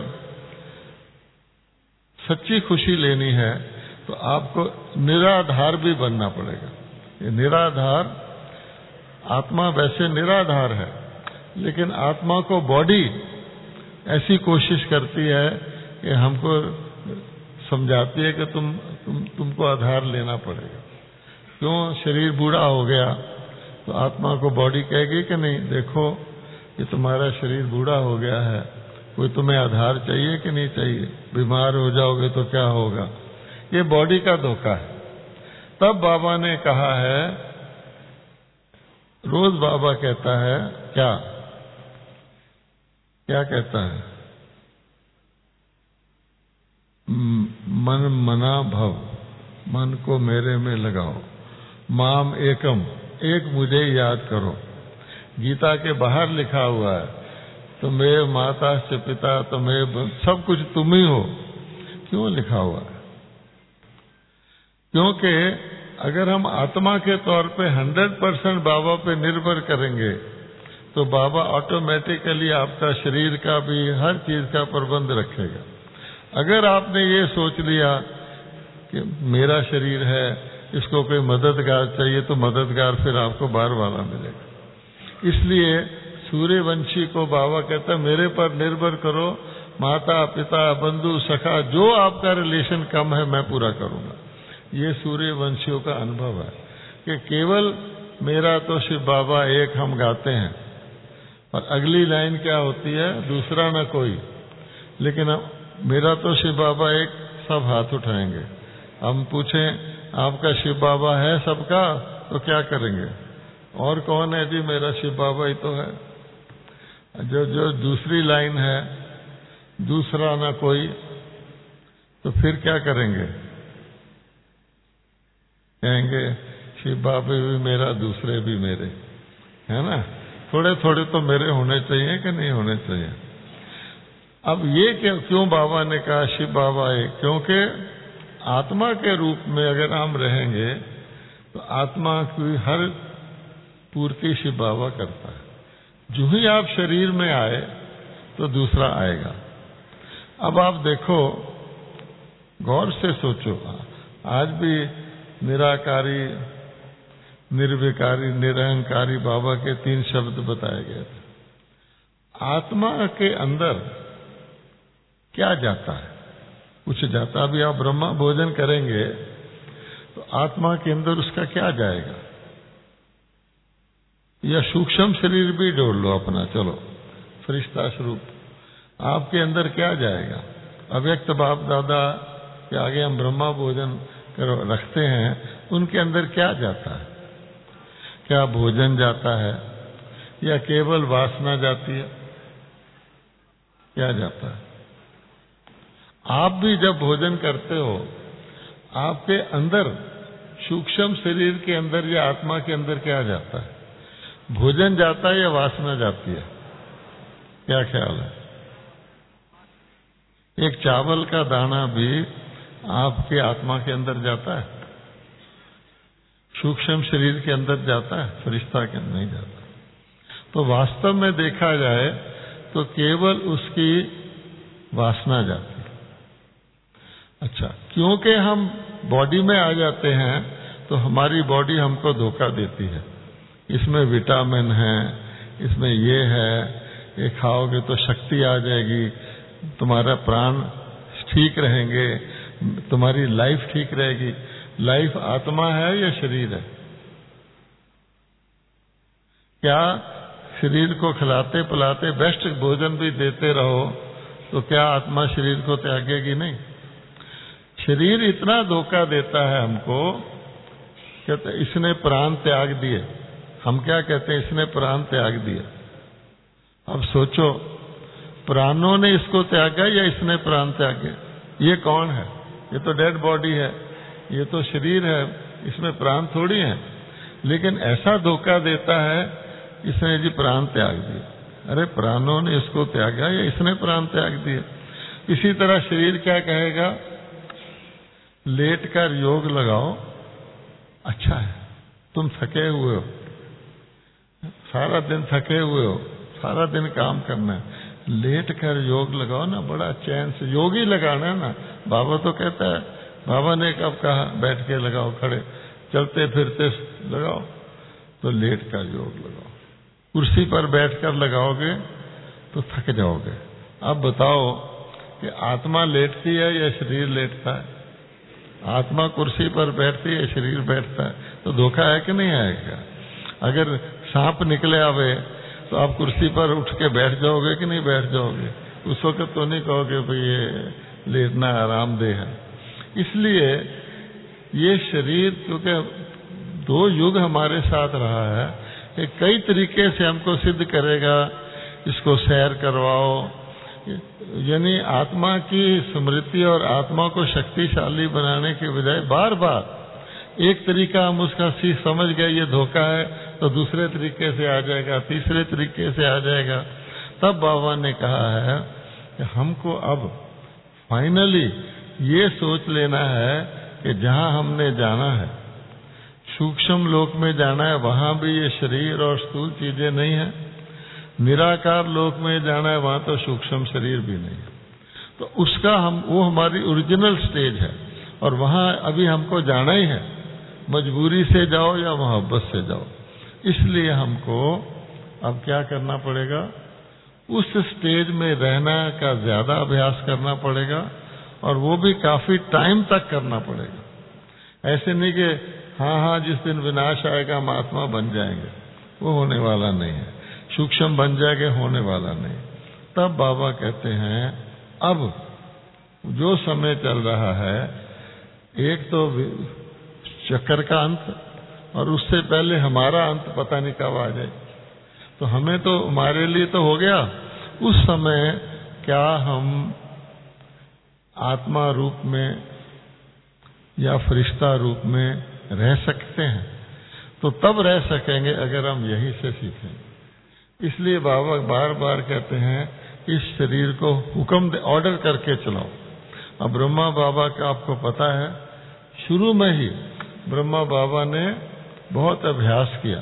सच्ची खुशी लेनी है तो आपको निराधार भी बनना पड़ेगा। ये निराधार, आत्मा वैसे निराधार है, लेकिन आत्मा को बॉडी ऐसी कोशिश करती है कि हमको समझाती है कि तुमको आधार लेना पड़ेगा। क्यों? शरीर बूढ़ा हो गया तो आत्मा को बॉडी कहेगी कि नहीं, देखो ये तुम्हारा शरीर बूढ़ा हो गया है, कोई तुम्हें आधार चाहिए कि नहीं चाहिए? बीमार हो जाओगे तो क्या होगा? ये बॉडी का धोखा है। तब बाबा ने कहा है, रोज बाबा कहता है, क्या कहता है? मन मना भव, मन को मेरे में लगाओ, माम एकम, एक मुझे याद करो। गीता के बाहर लिखा हुआ है, तुम्हें माता से पिता, तुम्हें सब कुछ तुम ही हो। क्यों लिखा हुआ है? क्योंकि अगर हम आत्मा के तौर पे 100% बाबा पे निर्भर करेंगे तो बाबा ऑटोमेटिकली आपका शरीर का भी हर चीज का प्रबंध रखेगा। अगर आपने ये सोच लिया कि मेरा शरीर है, इसको कोई मददगार चाहिए, तो मददगार फिर आपको बार वाला मिलेगा। इसलिए सूर्यवंशी को बाबा कहता है मेरे पर निर्भर करो, माता पिता बंधु सखा जो आपका रिलेशन कम है मैं पूरा करूंगा। ये सूर्यवंशियों का अनुभव है कि केवल मेरा तो शिव बाबा एक हम गाते हैं, और अगली लाइन क्या होती है, दूसरा ना कोई, लेकिन मेरा तो शिव बाबा एक, सब हाथ उठाएंगे। हम पूछें आपका शिव बाबा है सबका, तो क्या करेंगे, और कौन है जी, मेरा शिव बाबा ही तो है। जो दूसरी लाइन है, दूसरा ना कोई, तो फिर क्या करेंगे, कहेंगे शिव बाबा भी मेरा, दूसरे भी मेरे, है ना। थोड़े थोड़े तो मेरे होने चाहिए कि नहीं होने चाहिए। अब ये क्यों बाबा ने कहा शिव बाबा है, क्योंकि आत्मा के रूप में अगर हम रहेंगे तो आत्मा की हर पूर्ति शिव बाबा करता है। जो ही आप शरीर में आए तो दूसरा आएगा। अब आप देखो, गौर से सोचो, आज भी निराकारी, निर्विकारी, निरहंकारी बाबा के 3 शब्द बताए गए थे। आत्मा के अंदर क्या जाता है, कुछ जाता। अभी आप ब्रह्मा भोजन करेंगे तो आत्मा के अंदर उसका क्या जाएगा, या सूक्ष्म शरीर भी जोड़ लो अपना, चलो फरिश्ता स्वरूप, आपके अंदर क्या जाएगा। अव्यक्त बाप दादा के आगे हम ब्रह्मा भोजन रखते हैं, उनके अंदर क्या जाता है, क्या भोजन जाता है या केवल वासना जाती है, क्या जाता है। आप भी जब भोजन करते हो, आपके अंदर सूक्ष्म शरीर के अंदर या आत्मा के अंदर क्या जाता है, भोजन जाता है या वासना जाती है, क्या ख्याल है। एक चावल का दाना भी आपके आत्मा के अंदर जाता है, सूक्ष्म शरीर के अंदर जाता है, फरिश्ता के अंदर नहीं जाता। तो वास्तव में देखा जाए तो केवल उसकी वासना जाती है। अच्छा, क्योंकि हम बॉडी में आ जाते हैं तो हमारी बॉडी हमको धोखा देती है, इसमें विटामिन है, इसमें ये है, ये खाओगे तो शक्ति आ जाएगी, तुम्हारा प्राण ठीक रहेंगे, तुम्हारी लाइफ ठीक रहेगी। लाइफ आत्मा है या शरीर है। क्या शरीर को खिलाते पिलाते बेस्ट भोजन भी देते रहो तो क्या आत्मा शरीर को त्यागेगी नहीं। शरीर इतना धोखा देता है हमको, कहते इसने प्राण त्याग दिए। हम क्या कहते हैं, इसने प्राण त्याग दिए। अब सोचो, प्राणों ने इसको त्यागा या इसने प्राण त्यागे। ये कौन है, ये तो डेड बॉडी है, ये तो शरीर है, इसमें प्राण थोड़ी है। लेकिन ऐसा धोखा देता है, इसने जी प्राण त्याग दिए। अरे प्राणों ने इसको त्यागा या इसने प्राण त्याग दिए। इसी तरह शरीर क्या कहेगा, लेट कर योग लगाओ, अच्छा है, तुम थके हुए हो, सारा दिन थके हुए हो, सारा दिन काम करना है, लेट कर योग लगाओ ना, बड़ा चैन से। योग ही लगाना है ना, बाबा तो कहता है, बाबा ने कब कहा बैठ के लगाओ, खड़े चलते फिरते लगाओ, तो लेट कर योग लगाओ। कुर्सी पर बैठकर लगाओगे तो थक जाओगे। अब बताओ कि आत्मा लेटती है या शरीर लेटता है। आत्मा कुर्सी पर बैठती है, शरीर बैठता है, तो धोखा है कि नहीं आएगा। अगर सांप निकले आवे तो आप कुर्सी पर उठ के बैठ जाओगे कि नहीं बैठ जाओगे। उस वक्त तो नहीं कहोगे भाई ये लेटना आरामदेह है। इसलिए ये शरीर, क्योंकि 2 युग हमारे साथ रहा है, ये कई तरीके से हमको सिद्ध करेगा। इसको सैर करवाओ, यानी आत्मा की स्मृति और आत्मा को शक्तिशाली बनाने के बजाय बार बार एक तरीका हम उसका सीख समझ गए ये धोखा है, तो दूसरे तरीके से आ जाएगा, तीसरे तरीके से आ जाएगा। तब बाबा ने कहा है कि हमको अब फाइनली ये सोच लेना है कि जहां हमने जाना है, सूक्ष्म लोक में जाना है, वहां भी ये शरीर और स्थूल चीजें नहीं है। निराकार लोक में जाना है, वहां तो सूक्ष्म शरीर भी नहीं है। तो उसका वो हमारी ओरिजिनल स्टेज है, और वहाँ अभी हमको जाना ही है, मजबूरी से जाओ या मोहब्बत से जाओ। इसलिए हमको अब क्या करना पड़ेगा, उस स्टेज में रहना का ज्यादा अभ्यास करना पड़ेगा, और वो भी काफी टाइम तक करना पड़ेगा। ऐसे नहीं कि हाँ जिस दिन विनाश आएगा हम आत्मा बन जाएंगे, वो होने वाला नहीं है। सूक्ष्म बन जाएंगे, होने वाला नहीं। तब बाबा कहते हैं अब जो समय चल रहा है, एक तो चक्कर का अंत, और उससे पहले हमारा अंत पता नहीं कब आ जाए। तो हमें तो, हमारे लिए तो हो गया, उस समय क्या हम आत्मा रूप में या फरिश्ता रूप में रह सकते हैं? तो तब रह सकेंगे अगर हम यहीं से सीखें। इसलिए बाबा बार बार कहते हैं इस शरीर को हुक्म दे, ऑर्डर करके चलाओ। अब ब्रह्मा बाबा का आपको पता है, शुरू में ही ब्रह्मा बाबा ने बहुत अभ्यास किया,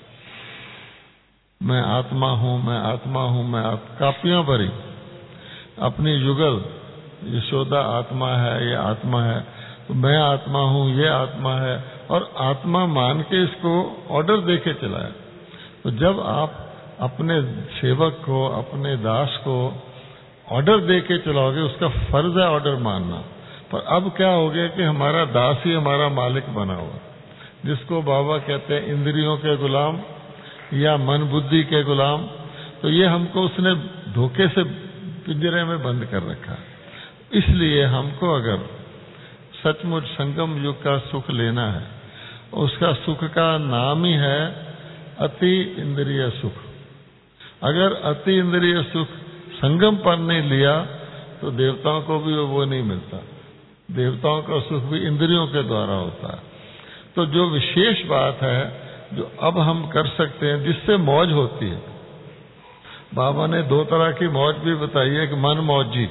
मैं आत्मा हूं, मैं आत्मा हूं, कापियां भरी अपनी युगल, यशोदा आत्मा है, ये आत्मा है, तो मैं आत्मा हूं, ये आत्मा है, और आत्मा मान के इसको ऑर्डर देके चलाया। तो जब आप अपने सेवक को, अपने दास को ऑर्डर देके चलाओगे, उसका फर्ज है ऑर्डर मानना। पर अब क्या हो गया कि हमारा दास ही हमारा मालिक बना हुआ, जिसको बाबा कहते हैं इंद्रियों के गुलाम या मन बुद्धि के गुलाम। तो ये हमको उसने धोखे से पिंजरे में बंद कर रखा। इसलिए हमको अगर सचमुच संगम युग का सुख लेना है, उसका सुख का नाम ही है अति इंद्रिय सुख। अगर अति इंद्रिय सुख संगम पर नहीं लिया तो देवताओं को भी वो नहीं मिलता। देवताओं का सुख भी इंद्रियों के द्वारा होता है। तो जो विशेष बात है जो अब हम कर सकते हैं, जिससे मौज होती है, बाबा ने दो तरह की मौज भी बताई है। कि मन मौजी,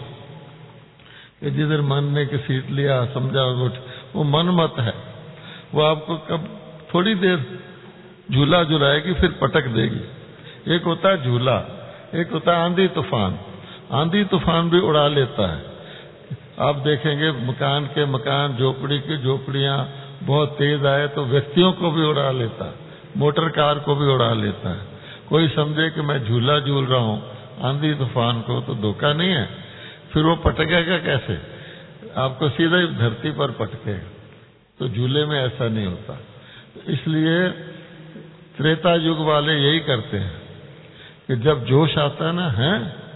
कि जिधर मन ने सीट लिया समझा उठ, वो मन मत है, वो आपको कब थोड़ी देर झूला झुलाएगी फिर पटक देगी। एक होता है झूला, एक होता है आंधी तूफान। आंधी तूफान भी उड़ा लेता है। आप देखेंगे मकान के मकान, झोपड़ी की झोपड़ियां बहुत तेज आए तो व्यक्तियों को भी उड़ा लेता है, मोटर कार को भी उड़ा लेता है। कोई समझे कि मैं झूला झूल रहा हूं आंधी तूफान को, तो धोखा नहीं है। फिर वो पटकेगा कैसे? आपको सीधा ही धरती पर पटकेगा। तो झूले में ऐसा नहीं होता। तो इसलिए त्रेता युग वाले यही करते हैं कि जब जोश आता है ना, है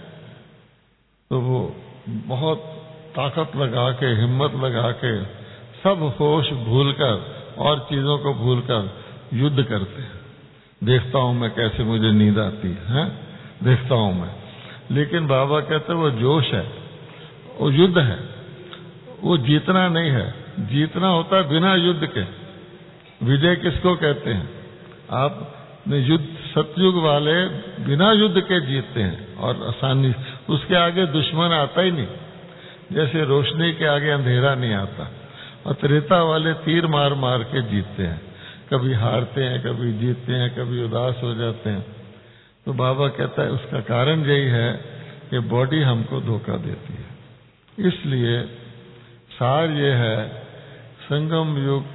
तो वो बहुत ताकत लगा के, हिम्मत लगा के, सब होश भूलकर और चीजों को भूलकर युद्ध करते हैं। देखता हूं मैं कैसे मुझे नींद आती है, देखता हूं मैं। लेकिन बाबा कहते हैं वो जोश है, वो युद्ध है, वो जीतना नहीं है। जीतना होता है बिना युद्ध के। विजय किसको कहते हैं? आप युद्ध, सतयुग वाले बिना युद्ध के जीतते हैं और आसानी, उसके आगे दुश्मन आता ही नहीं। जैसे रोशनी के आगे अंधेरा नहीं आता। और त्रेता वाले तीर मार मार के जीतते हैं, कभी हारते हैं, कभी जीतते हैं, कभी उदास हो जाते हैं। तो बाबा कहता है उसका कारण यही है कि बॉडी हमको धोखा देती है। इसलिए सार ये है, संगम युग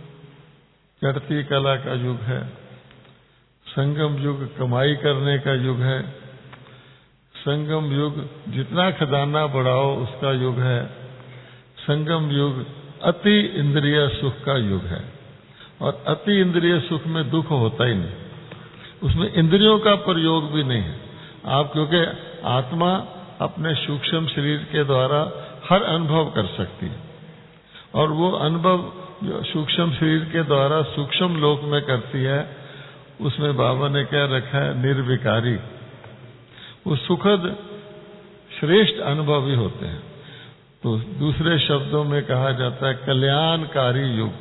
चढ़ती कला का युग है, संगम युग कमाई करने का युग है, संगम युग जितना खजाना बढ़ाओ उसका युग है, संगम युग अति इंद्रिय सुख का युग है। और अति इंद्रिय सुख में दुख होता ही नहीं, उसमें इंद्रियों का प्रयोग भी नहीं है। आप क्योंकि आत्मा अपने सूक्ष्म शरीर के द्वारा हर अनुभव कर सकती है, और वो अनुभव जो सूक्ष्म शरीर के द्वारा सूक्ष्म लोक में करती है, उसमें बाबा ने क्या रखा है? निर्विकारी। वो सुखद श्रेष्ठ अनुभव ही होते हैं। तो दूसरे शब्दों में कहा जाता है कल्याणकारी युग।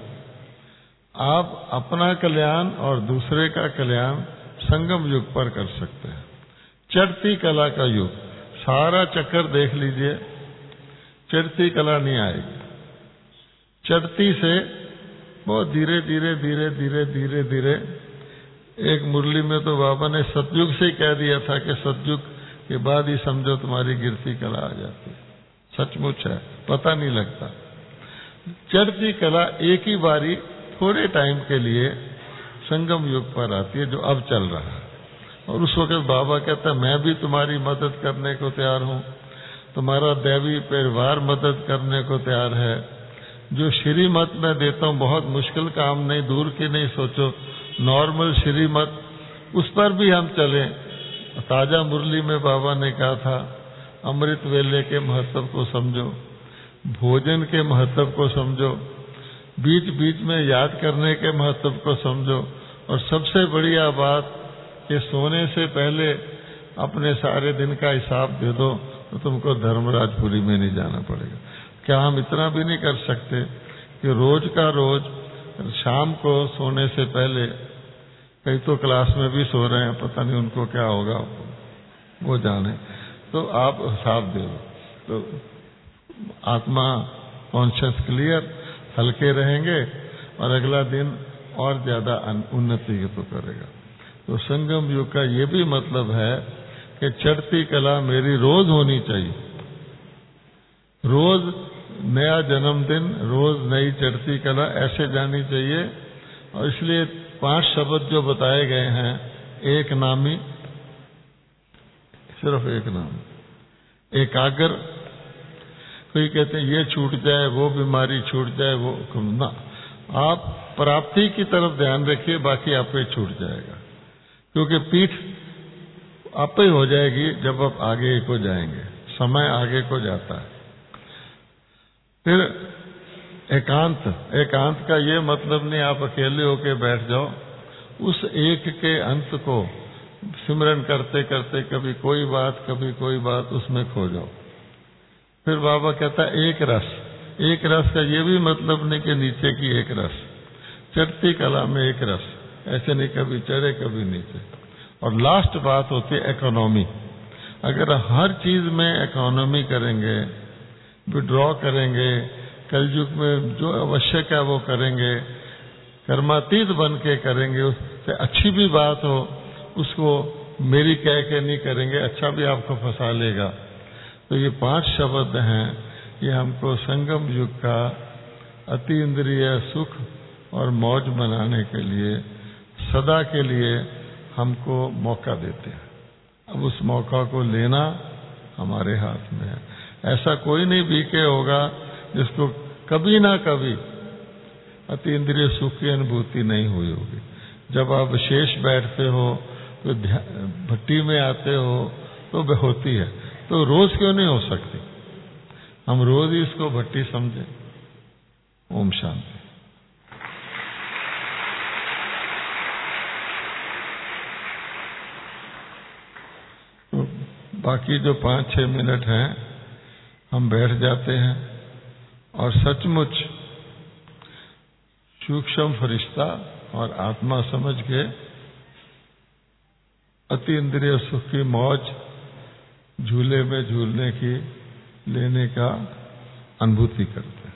आप अपना कल्याण और दूसरे का कल्याण संगम युग पर कर सकते हैं। चढ़ती कला का युग, सारा चक्कर देख लीजिए, चढ़ती कला नहीं आएगी। चढ़ती से बहुत धीरे धीरे धीरे धीरे धीरे धीरे, एक मुरली में तो बाबा ने सतयुग से ही कह दिया था कि सतयुग के बाद ही समझो तुम्हारी गिरती कला आ जाती है। सचमुच है, पता नहीं लगता। चढ़ती कला एक ही बारी थोड़े टाइम के लिए संगम युग पर आती है, जो अब चल रहा है। और उस वक्त बाबा कहता है मैं भी तुम्हारी मदद करने को तैयार हूँ, तुम्हारा दैवी परिवार मदद करने को तैयार है। जो श्रीमत मैं देता हूँ बहुत मुश्किल काम नहीं, दूर की नहीं सोचो, नॉर्मल श्रीमत, उस पर भी हम चलें। ताजा मुरली में बाबा ने कहा था अमृत वेले के महत्व को समझो, भोजन के महत्व को समझो, बीच बीच में याद करने के महत्व को समझो, और सबसे बढ़िया बात कि सोने से पहले अपने सारे दिन का हिसाब दे दो, तो तुमको धर्मराजपुरी में नहीं जाना पड़ेगा। क्या हम इतना भी नहीं कर सकते कि रोज का रोज शाम को सोने से पहले, कई तो क्लास में भी सो रहे हैं, पता नहीं उनको क्या होगा, वो जाने, तो आप हिसाब दे दो, तो आत्मा कॉन्शियस क्लियर, हल्के रहेंगे और अगला दिन और ज्यादा उन्नति तो करेगा। तो संगम युग का ये भी मतलब है कि चढ़ती कला मेरी रोज होनी चाहिए, रोज नया जन्मदिन, रोज नई चढ़ती कला, ऐसे जानी चाहिए। और इसलिए 5 शब्द जो बताए गए हैं, एक नामी, सिर्फ एक नाम, एकाग्र। कोई कहते हैं ये छूट जाए, वो बीमारी छूट जाए, वो ना, आप प्राप्ति की तरफ ध्यान रखिए, बाकी आपे छूट जाएगा, क्योंकि पीठ आपे हो जाएगी जब आप आगे को जाएंगे, समय आगे को जाता है। फिर एकांत, एकांत का ये मतलब नहीं आप अकेले होके बैठ जाओ, उस एक के अंत को सिमरन करते करते कभी कोई बात कभी कोई बात उसमें खो जाओ। फिर बाबा कहता है एक रस, एक रस का ये भी मतलब नहीं कि नीचे की एक रस, चढ़ती कला में एक रस, ऐसे नहीं कभी चढ़े कभी नीचे। और लास्ट बात होती है इकोनॉमी। अगर हर चीज में इकोनॉमी करेंगे, विड्रॉ करेंगे, कलयुग में जो आवश्यक है वो करेंगे, कर्मातीत बन के करेंगे, उससे अच्छी भी बात हो उसको मेरी कह के नहीं करेंगे, अच्छा भी आपको फंसा लेगा। तो ये 5 शब्द हैं, ये हमको संगम युग का अति इंद्रिय सुख और मौज मनाने के लिए सदा के लिए हमको मौका देते हैं। अब उस मौका को लेना हमारे हाथ में है। ऐसा कोई नहीं बीके होगा जिसको कभी ना कभी अति इंद्रिय सुख की अनुभूति नहीं हुई होगी। जब आप विशेष बैठते हो तो भट्टी में आते हो तो होती है, तो रोज क्यों नहीं हो सकती? हम रोज ही इसको भट्टी समझें। ओम शांति। तो बाकी जो 5-6 मिनट हैं हम बैठ जाते हैं और सचमुच सूक्ष्म फरिश्ता और आत्मा समझ के अति इंद्रिय सुख की मौज झूले में झूलने की लेने का अनुभूति करते हैं।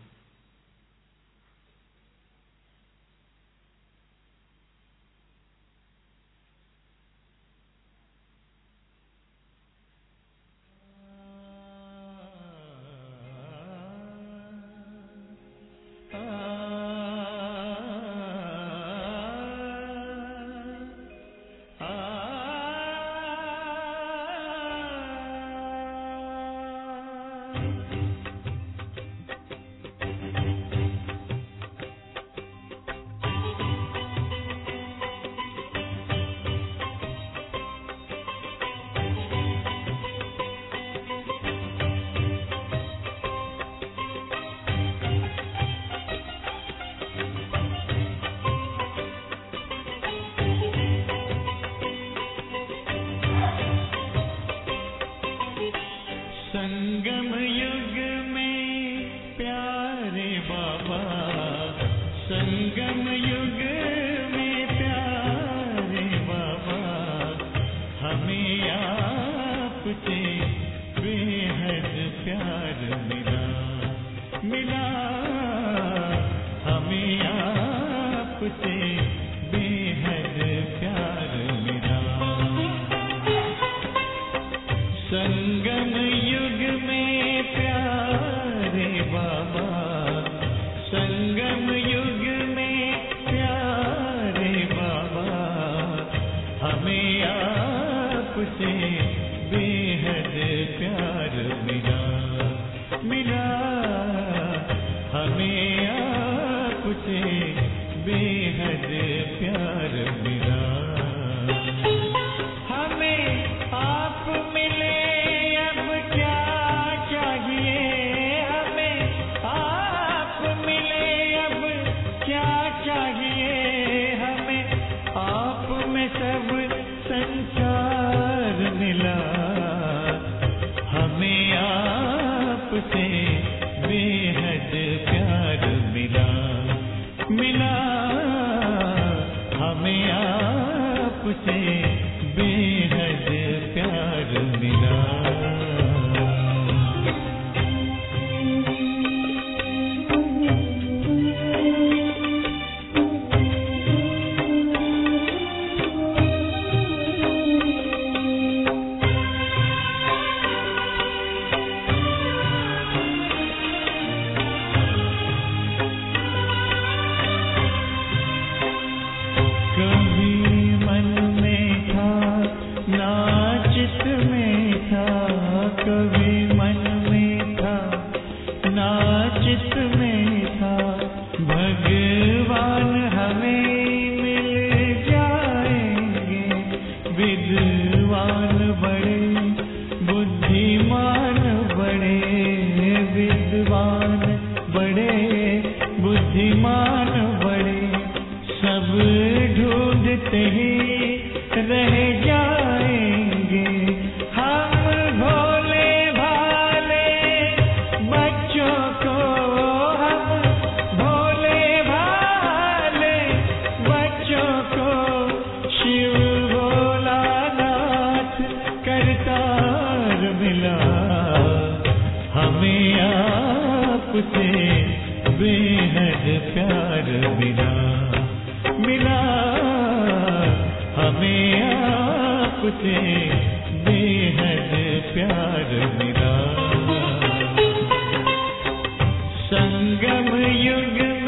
संगम युग में प्यारे बाबा, संगम युग में प्यारे बाबा, हमें आपसे बेहद प्यार मिला, मिला, हमें आपसे बेहद प्यार मिला। संगम युग में आपसे बेहद प्यार मिला, मिला हमें आपसे बेहद प्यार मिला। हमें आप मिले अब क्या चाहिए, हमें आप मिले अब क्या चाहिए, हमें आप में सब संसार मिला, हमें आपसे बेहद प्यार मिला, मिला हमें आपसे बेहद प्यार मिला। कभी मन में था ना चित में था, कभी मन में था ना चित में था, भगवान हमें मिल जाएंगे, विद्वान बड़े बुद्धिमान बड़े, विद्वान बड़े बुद्धिमान बड़े, सब ढूंढते ही रह जाएंगे, हम भोले भाले बच्चों को, हम भोले भाले बच्चों को शिव भोलानाथ करतार मिला, हमें आपसे बेहद प्यार मिला, मिला हमें आपसे बेहद प्यार मिला। संगम युग